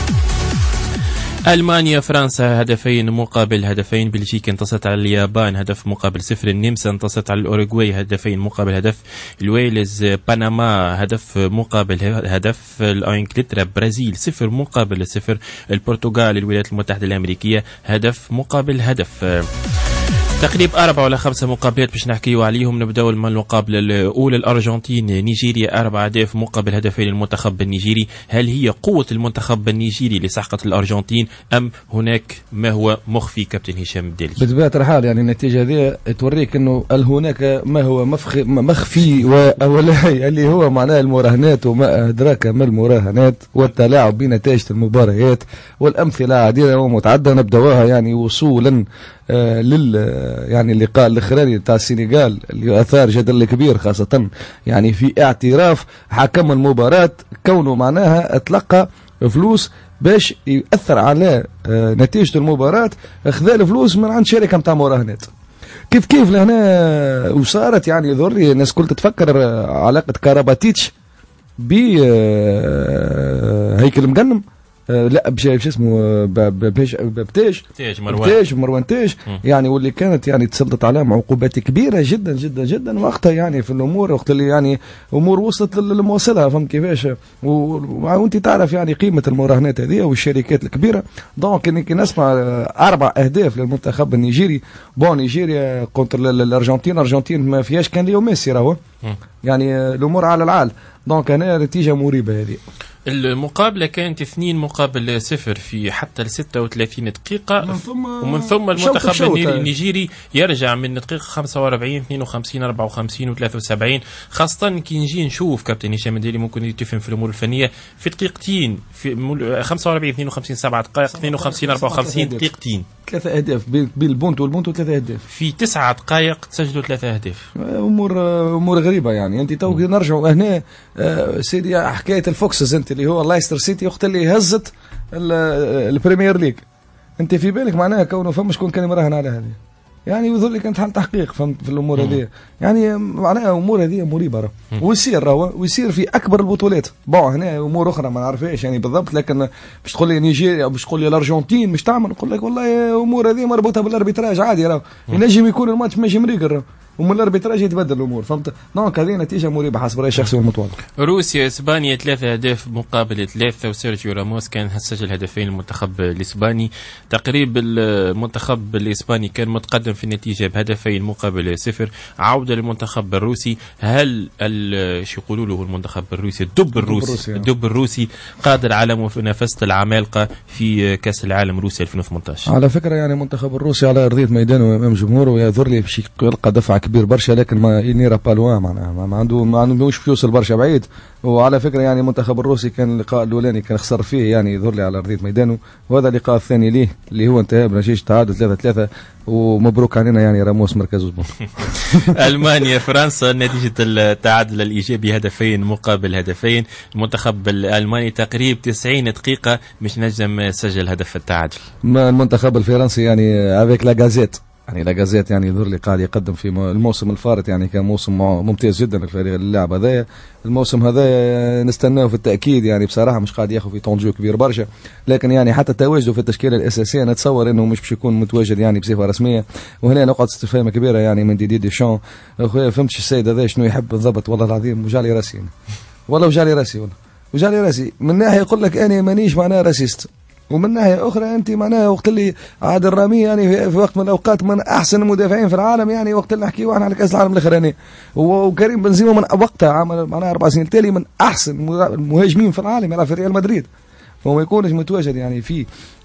ألمانيا فرنسا هدفين مقابل هدفين. بلجيكا انتصرت على اليابان هدف مقابل صفر. النمسا انتصرت على الأوروغواي هدفين مقابل هدف. الويلز بنما هدف مقابل هدف. إنجلترا برازيل صفر مقابل صفر. البرتغال الولايات المتحدة الأمريكية هدف مقابل هدف. تقريب أربعة ولا خمسة مقابلات باش نحكيو عليهم. نبداو من المقابلة الأولى الأرجنتين نيجيريا أربعة أهداف مقابل هدفين المنتخب النيجيري. هل هي قوة المنتخب النيجيري لسحقة الأرجنتين أم هناك ما هو مخفي؟ كابتن هشام الدالي. بطبيعة الحال يعني النتيجة هذه توريك أنه هل هناك ما هو مخفي وأولا اللي هو معناه المراهنات وما أدراك ما المراهنات والتلاعب بنتائج المباريات والأمثلة عديدة ومتعددة. نبدأوها يعني وصولا آه لل يعني اللقاء الاخراني تاع السنغال اللي اثار جدل كبير خاصه يعني في اعتراف حكم المباراه كونه معناها تلقى فلوس باش ياثر على آه نتيجه المباراه، اخذ الفلوس من عند شركه نتاع مراهنات. كيف كيف لهنا وصارت يعني يظهر لي الناس كل تتفكر علاقه كاراباتيتش ب آه هيكل مقنم آه لا بش اسمه بتاج بتاج مروان بتاج مروان تاج يعني واللي كانت يعني تسلطت عليهم عقوبات كبيره جدا جدا جدا وقتها يعني في الامور وقت اللي يعني امور وصلت للمواصلها فهم كيفاش. وانت تعرف يعني قيمه المراهنات هذه والشركات الكبيره. دونك انك نسمع اربع اهداف للمنتخب النيجيري. بون نيجيريا كونتر الارجنتين، الارجنتين ما فيهاش كان ليو ميسي راهو يعني الامور على العال. دونك هنا نتيجه مريبه هذه. المقابلة كانت اثنين مقابل صفر في حتى ل ستة وثلاثين دقيقة من ثم ومن ثم المنتخب النيجيري يرجع من الدقيقة خمسة وأربعين اثنين وخمسين أربعة وخمسين وثلاثة وسبعين. خاصة كي نجي نشوف كابتن هشام الدالي ممكن يتفهم في الأمور الفنية في دقيقتين في خمسة وأربعين اثنين وخمسين سبعة دقائق اثنين وخمسين أربعة وخمسين دقيقتين ثلاثة أهداف بين البونت والبونت وثلاثة أهداف في تسعة دقائق تسجلوا ثلاثة أهداف. أمور أمور غريبة يعني. أنت تو نرجعوا هنا آه سيدي حكاية الفوكسز أنت اللي هو لايستر سيتي وقت اللي هزت البريمير ليج. أنت في بالك معناها كونه فما شكون كان مراهن على هذه يعني يظل لي كانت حال تحقيق فهمت في الامور هذه يعني معناها امور هذه مريبه ويصير راهو ويصير في اكبر البطولات. بون هنا امور اخرى ما نعرفهاش يعني بالضبط لكن باش تقول لي نيجيريا باش تقول لي الارجنتين مش تعمل نقول لك والله امور هذه مربوطه بالاربيتراج عادي راهو ينجم يكون الماتش ماشي مريقل ومن الاربيتراج يتبدل الامور فهمت. دونك هذه نتيجه مريبه حسب رايي الشخصي والمتواضع. روسيا اسبانيا ثلاثة اهداف مقابل ثلاثة وسيرجيو راموس كان سجل هدفين المنتخب الاسباني. تقريب المنتخب الاسباني كان متقدم في النتيجه بهدفين مقابل صفر. عوده للمنتخب الروسي. هل شو يقولوا له المنتخب الروسي الدب الروسي الدب الروسي قادر على منافسه العمالقه في كاس العالم روسيا ألفين وثمانية عشر؟ على فكره يعني المنتخب الروسي على ارضيه ميدانه امام جمهوره يظهر لي باش يلقى دفعه كبير برشا لكن ما ينيرا بالوان معناها ما عنده ما عنده مش يوصل برشا بعيد. وعلى فكره يعني المنتخب الروسي كان اللقاء الاولاني كان خسر فيه يعني يظهر لي على ارضيه ميدانه وهذا اللقاء الثاني ليه اللي هو انتهى بنتيجه تعادل ثلاثة ثلاثة ومبروك علينا يعني راموس مركز اسبوع. المانيا فرنسا نتيجه التعادل الايجابي هدفين مقابل هدفين. المنتخب الالماني تقريب تسعين دقيقه مش نجم سجل هدف التعادل. المنتخب الفرنسي يعني افيك لا غازيت يعني لا غازيت يعني يظهر لي قاعد يقدم في الموسم الفارط يعني كان موسم ممتاز جدا الفريق اللاعب هذايا. الموسم هذا نستناه في التاكيد يعني بصراحه مش قاعد ياخذ في طونجو كبير برشا لكن يعني حتى تواجده في التشكيله الاساسيه نتصور انه مش باش يكون متواجد يعني بصفه رسميه. وهنا نقطه استفهام كبيره يعني من ديدي ديشان. اخويا فهمتش السيد هذا شنو يحب بالضبط والله العظيم وجالي راسي والله وجالي راسي والله وجالي راسي من ناحيه يقول لك انا مانيش معناها راسيست ومن ناحيه اخرى انت معناها وقت اللي عادل رامي يعني في وقت من الاوقات من احسن المدافعين في العالم يعني وقت اللي نحكيو احنا على كاس العالم الاخراني وكريم بنزيما من وقتها عمل معناها اربع سنين تالي من احسن المهاجمين في العالم يلعب في ريال مدريد وما يكونش متواجد يعني في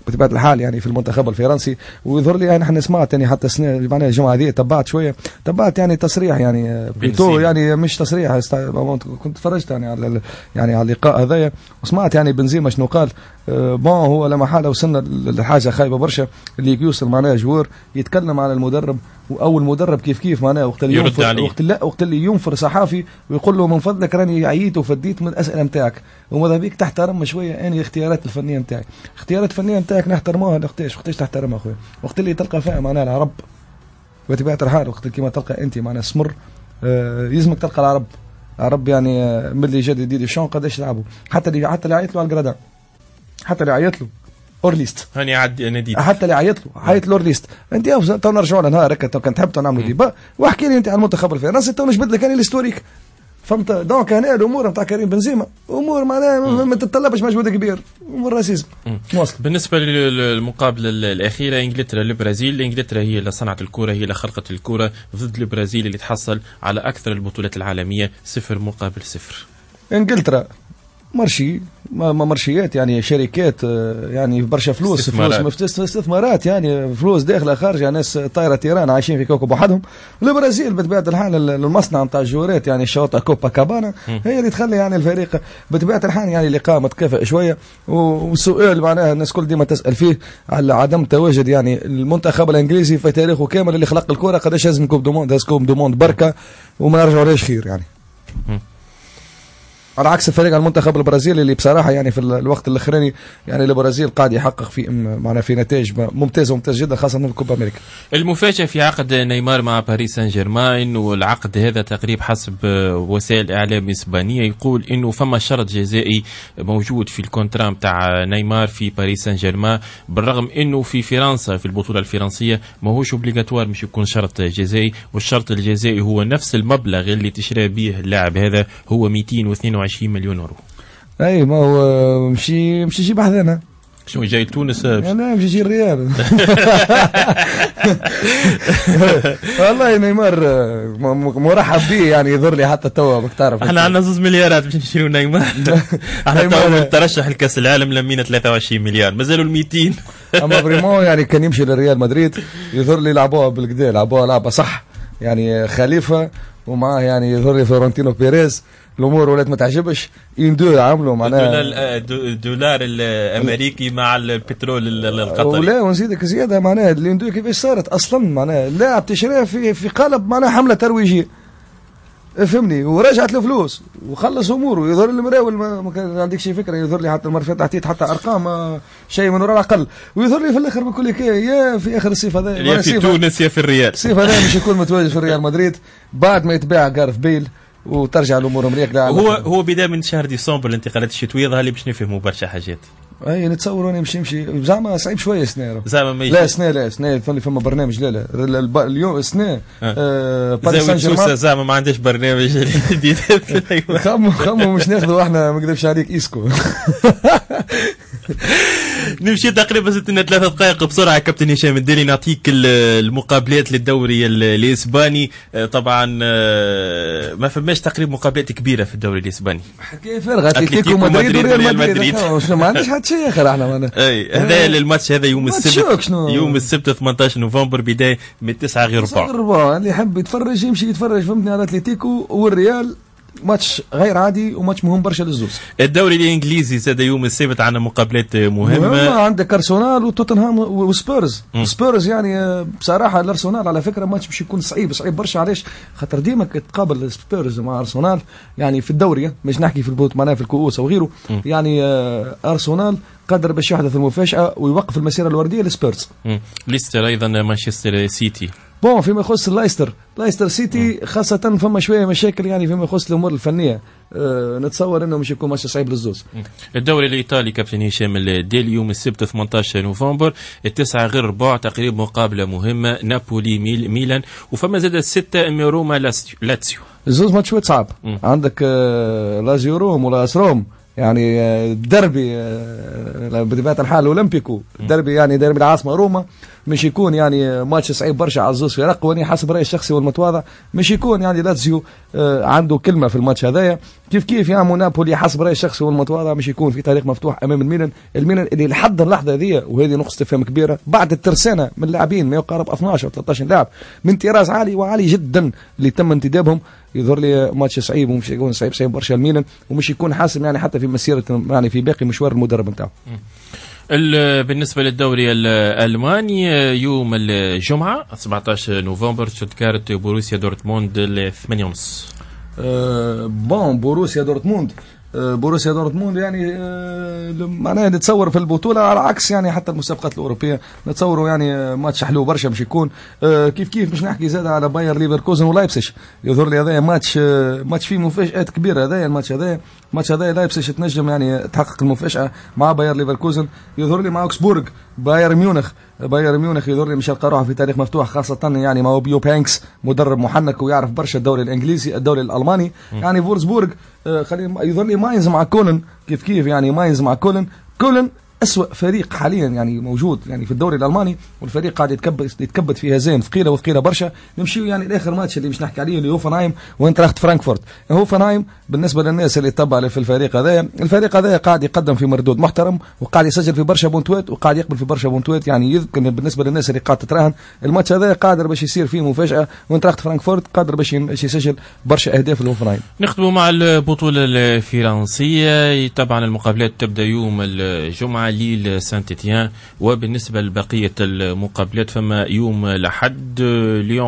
بطبيعه الحال يعني في المنتخب الفرنسي. ويظهر لي يعني احنا سمعت يعني حتى السنه معناها الجمعه هذه تبعت شويه تبعت يعني تصريح يعني بليتو يعني مش تصريح كنت فرجت يعني على يعني على اللقاء هذايا وسمعت يعني بنزيما شنو قال. أه بون هو لا محاله وصلنا لحاجه خايبه برشا اللي يوصل معناها جوار يتكلم على المدرب او المدرب كيف كيف معناها وقت اللي ينفر وقت لا وقت اللي ينفر صحافي ويقول له من فضلك راني عييت وفديت من الاسئله نتاعك وماذا بيك تحترم شويه اني الاختيارات الفنيه نتاعي. اختيارات الفنيه نتاعك نحترموها وقتاش وقتاش تحترمها اخويا وقت اللي تلقى فيها معناها العرب بطبيعه الحال وقت كيما تلقى انت معناها سمر آه يلزمك تلقى العرب العرب يعني آه من اللي جا دي شون قداش لعبوا حتى اللي حتى اللي عيط له على الجرادان حتى اللي عيط له اورليست هاني عدي ناديت حتى اللي عيط له عيط له اورليست انت تو نرجعوا لنهار هكا تو كان تحب تو نعملوا ديبا واحكي لي انت على المنتخب الفرنسي تو نجبد لك انا الهستوريك فهمت. دونك هنا الامور نتاع كريم بنزيما امور معناها ما تتطلبش مجهود كبير امور راسيزم. بالنسبه للمقابله الاخيره انجلترا البرازيل انجلترا هي اللي صنعت الكره هي اللي خلقت الكره ضد البرازيل اللي تحصل على اكثر البطولات العالميه صفر مقابل صفر. انجلترا مرشي ما مرشيات يعني شركات يعني برشا فلوس استثمارات. فلوس استثمارات يعني فلوس داخله خارجه ناس طايره تيران عايشين في كوكب وحدهم. البرازيل بطبيعه الحال المصنع نتاع الجورات يعني شاطئ كوبا كابانا هي اللي تخلي يعني الفريق بطبيعه الحال يعني لقاء متكافئ شويه. والسؤال معناها الناس كل ديما تسال فيه على عدم تواجد يعني المنتخب الانجليزي في تاريخه كامل اللي خلق الكره قداش هزم كوب دوموند هز كوب دوموند بركه وما نرجعولهاش خير يعني على عكس الفريق المنتخب البرازيلي اللي بصراحه يعني في الوقت الاخراني يعني البرازيل قاعد يحقق في معنا في نتائج ممتازه ممتاز جدا خاصه في كوبا امريكا. المفاجاه في عقد نيمار مع باريس سان جيرمان والعقد هذا تقريبا حسب وسائل اعلام اسبانيه يقول انه فما شرط جزائي موجود في الكونترا نتاع نيمار في باريس سان جيرمان بالرغم انه في فرنسا في البطوله الفرنسيه ماهوش اوبليغاتوار مش يكون شرط جزائي والشرط الجزائي هو نفس المبلغ اللي تشرى به اللاعب هذا هو مئتين واثنين وعشرين مليون اورو. اي ما هو مشي مشي يجيب حذانا شنو جاي تونس انا مشي يجي الريال والله نيمار مرحب به يعني يظهر لي حتى توا بك تعرف احنا عندنا زوز مليارات باش نشريو نيمار احنا تو ترشح لكاس العالم لمينا ثلاثة وعشرين مليار مازالوا ال مئتين اما فريمون يعني كان يمشي للريال مدريد يظهر لي لعبوها بالكدا لعبوها لعبه صح يعني خليفه ومعاه يعني يظهر لي فلورنتينو بيريز الامور ولات ما تعجبش ان دو عملوا معناها الدولار الامريكي مع البترول القطري ولا ونزيدك زياده معناها الان دو كيفاش صارت اصلا معناها اللاعب تشريه في في قالب معناها حمله ترويجيه فهمني ورجعت له فلوس وخلص اموره يظهر لي مراول ما كان عندك شي فكره يظهر لي حتى المره تحتيت حتى ارقام شيء من وراء الاقل ويظهر لي في الاخر بكل يا في اخر الصيف هذا يا في تونس يا في الريال الصيف هذا مش يكون متواجد في الريال مدريد بعد ما يتباع جارث بيل وترجع الامور مريقه. هو هو بدايه من شهر ديسمبر الانتقالات الشتويه ظهر لي باش نفهموا برشا حاجات. اي نتصور اني مش يمشي زعما صعيب شويه سنه زعما ما لا سنه لا سنه فما فما برنامج لا لا اليوم سنه آه باريس سان جيرمان زعما ما عندهاش برنامج جديد خمو خمو مش ناخذوا احنا ما نكذبش عليك ايسكو نمشي تقريبا ستنا ثلاثة دقائق بسرعه كابتن هشام الديري نعطيك المقابلات للدوري الاسباني طبعا ما فماش تقريبا مقابلات كبيره في الدوري الاسباني حكايه فارغه اتلتيكو مدريد وريال مدريد ما عندناش حتى شيء اخر احنا معنا اي هذا الماتش هذا يوم السبت يوم السبت ثمانية عشر نوفمبر بدايه من تسعة غير ربع ربع اللي يحب يتفرج يمشي يتفرج فهمتني على اتلتيكو والريال ماتش غير عادي وماتش مهم برشا للزوز. الدوري الانجليزي زاد يوم السبت عندنا مقابلات مهمه مهمة عندك ارسنال وتوتنهام وسبيرز سبيرز يعني بصراحه الارسنال على فكره ماتش باش يكون صعيب صعيب برشا علاش خاطر ديما تقابل سبيرز مع ارسنال يعني في الدوري مش نحكي في البوت معناها في الكؤوس او غيره م. يعني ارسنال قدر باش يحدث المفاجاه ويوقف المسيره الورديه لسبيرز. ليستر ايضا مانشستر سيتي بون فيما يخص لايستر لايستر سيتي خاصة فما شوية مشاكل يعني فيما يخص الأمور الفنية أه نتصور أنه مش يكون ماتش صعيب للزوز. الدوري الإيطالي كابتن هشام الديل يوم السبت ثمانية عشر نوفمبر التسعة غير ربع تقريبا مقابلة مهمة نابولي ميل ميلان وفما زاد الستة أم روما لاتسيو. الزوز ماتشات صعب م. عندك آه لازيو روم ولا روم يعني الدربي بطبيعة الحال اولمبيكو الدربي يعني دربي العاصمه روما مش يكون يعني ماتش صعيب برشا عزوز في رق، واني حسب رايي الشخصي والمتواضع مش يكون يعني لاتسيو عنده كلمه في الماتش هذايا، كيف كيف يعني نابولي حسب رايي الشخصي والمتواضع مش يكون في طريق مفتوح امام الميلان، الميلان اللي لحد اللحظه هذه وهذه نقطه استفهام كبيره بعد الترسانه من لاعبين ما يقارب اثناش او ثلاثة عشر لاعب من طراز عالي وعالي جدا اللي تم انتدابهم، يظهر لي ماتش صعيب ومش يكون صعيب صعيب برشا الميلان ومش يكون حاسم يعني حتى في مسيره يعني في باقي مشوار المدرب نتاعو. بالنسبة للدوري الألماني يوم الجمعة سبعة عشر نوفمبر شتوتغارت بوروسيا دورتموند الثمانية ونص. أه بون بوروسيا دورتموند أه بوروسيا دورتموند يعني أه معناها نتصور في البطولة على عكس يعني حتى المسابقات الأوروبية نتصوروا يعني ماتش حلو برشا مش يكون أه كيف كيف مش نحكي زاد على باير ليفركوزن ولايبسيش، يظهر لي هذا ماتش أه ماتش فيه مفاجآت كبيرة، هذا الماتش هذا الماتش هذا لايبسيش تنجم يعني تحقق المفاجأة مع باير ليفركوزن، يظهر لي مع اوكسبورغ باير ميونخ باير ميونخ يظهر لي مش يلقى روحه في تاريخ مفتوح خاصة يعني مع بيو بانكس مدرب محنك ويعرف برشا الدوري الانجليزي الدوري الالماني م. يعني فولسبورغ آه خلينا يظهر لي ماينز مع كولن كيف كيف يعني ماينز مع كولن كولن أسوأ فريق حاليا يعني موجود يعني في الدوري الألماني، والفريق قاعد يتكبد يتكبد في هزائم ثقيله وثقيله برشا. نمشيو يعني لاخر ماتش اللي مش نحكي عليه اللي هوفنهايم وانتراخت فرانكفورت. هوفنهايم بالنسبه للناس اللي تتبع في الفريق هذا، الفريق هذا قاعد يقدم في مردود محترم وقاعد يسجل في برشا بونتوات وقاعد يقبل في برشا بونتوات، يعني يمكن بالنسبه للناس اللي قاعد تتراهن الماتش هذا قادر باش يصير فيه مفاجاه، وانتراخت فرانكفورت قادر باش يسجل برشا اهداف لهوفنهايم. نختموا مع البطوله الفرنسيه، طبعا المقابلات تبدا يوم الجمعه ليل سانت إتيان، وبالنسبة لبقية المقابلات فما يوم الأحد ليون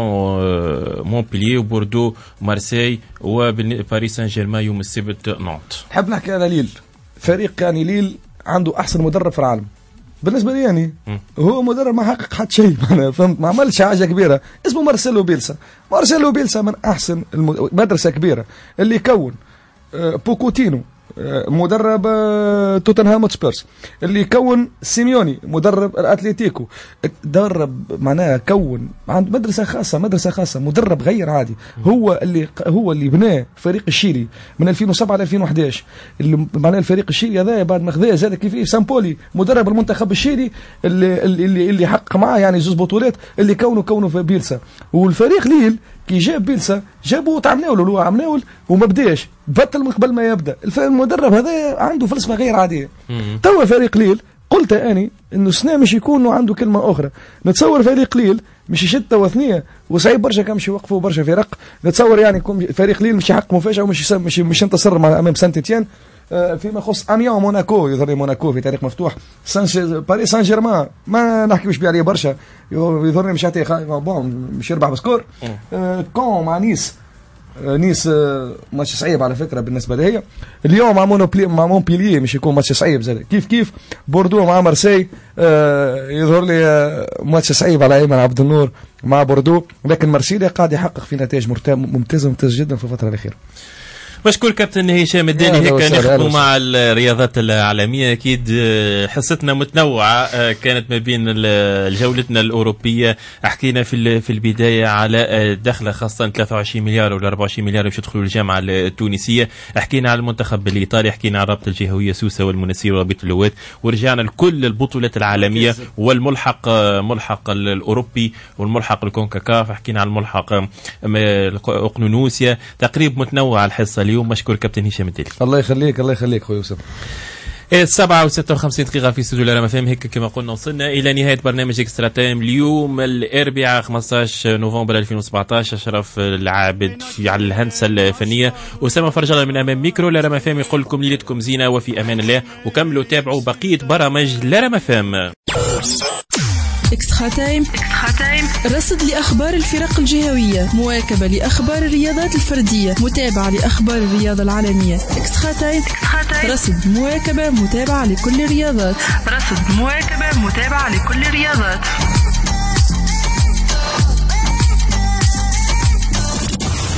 مونبلييه وبوردو مارسيل وباريس سان جيرمان يوم السبت نانت. نحب نحكي على ليل، فريق يعني ليل عنده أحسن مدرب في العالم بالنسبة لي، يعني م. هو مدرب ما حقق حتى شيء فهمت، ما عملش حاجة كبيرة، اسمه مارسيلو بيلسا. مارسيلو بيلسا من أحسن المد... مدرسة كبيرة اللي كون بوكوتينو مدرب توتنهام هوتسبيرز، اللي يكون سيميوني مدرب الاتليتيكو، درب معناها كون عند مدرسه خاصه مدرسه خاصه مدرب غير عادي. هو اللي هو اللي بناه فريق الشيلي من ألفين وسبعة ل ألفين وأحد عشر، اللي معناها الفريق الشيلي هذا بعد ما خذاه زاد كيف سامبولي مدرب المنتخب الشيلي اللي اللي اللي حقق معاه يعني زوج بطولات، اللي كونوا كونوا في بيلسا. والفريق ليل كي جاب بيلسا جابوا تعملوا له عملوا وما بداش بطل من قبل ما يبدا. المدرب هذا عنده فلسفه غير عاديه. توا فريق ليل قلت اني انه سنه مش يكون عنده كلمه اخرى. نتصور فريق ليل مش يشد توا ثنيه وصعيب برشا كان مش يوقفوا برشا فرق. نتصور يعني فريق ليل مش يحقق مفاجاه ومش مش مش ينتصر مع امام سانت إتيان. فيما يخص اميان وموناكو، يظهر لي موناكو في تاريخ مفتوح. سان باريس سان جيرمان ما نحكيوش بيه عليه برشا، يظهر لي مش حتى بون مش يربح بسكور. كون مع نيس، نيس ماتش صعيب على فكره بالنسبه لي. اليوم مع مونوبلي مع مونبلييه مش يكون ماتش صعيب زاد. كيف كيف بوردو مع مارسي يظهر لي ماتش صعيب على ايمن عبد النور مع بوردو، لكن مارسيليا قاعد يحقق في نتائج ممتازه ممتازه جدا في الفتره الاخيره. مشكور كابتن هشام الداني. هيك نختموا مع الرياضات العالمية. أكيد حصتنا متنوعة كانت ما بين جولتنا الأوروبية. حكينا في في البداية على دخلة خاصة ثلاثة وعشرين مليار ولا أربعة وعشرين مليار باش يدخلوا الجامعة التونسية. حكينا على المنتخب الإيطالي، حكينا على الرابطة الجهوية سوسة والمنسير ورابطة اللوات، ورجعنا لكل البطولات العالمية والملحق ملحق الأوروبي والملحق الكونكاكاف. حكينا على الملحق أقنونوسيا. تقريب متنوع الحصة اليوم. مشكور كابتن هشام الدالي. الله يخليك الله يخليك خويا يوسف. السبعة وستة وخمسين دقيقة في استوديو الرام فهم. هيك كما قلنا وصلنا إلى نهاية برنامج إكسترا تايم اليوم الأربعاء خمسة عشر نوفمبر ألفين وسبعطاش. أشرف العابد في على الهندسة الفنية، أسامة فرج الله من أمام ميكرو. الرام فهم يقول لكم ليلتكم زينة وفي أمان الله، وكملوا تابعوا بقية برامج الرام فهم. إكسترا تايم رصد لأخبار الفرق الجهوية، مواكبة لأخبار الرياضات الفردية، متابعة لأخبار الرياضة العالمية. إكسترا تايم رصد مواكبة متابعة لكل الرياضات. رصد مواكبة متابعة لكل الرياضات.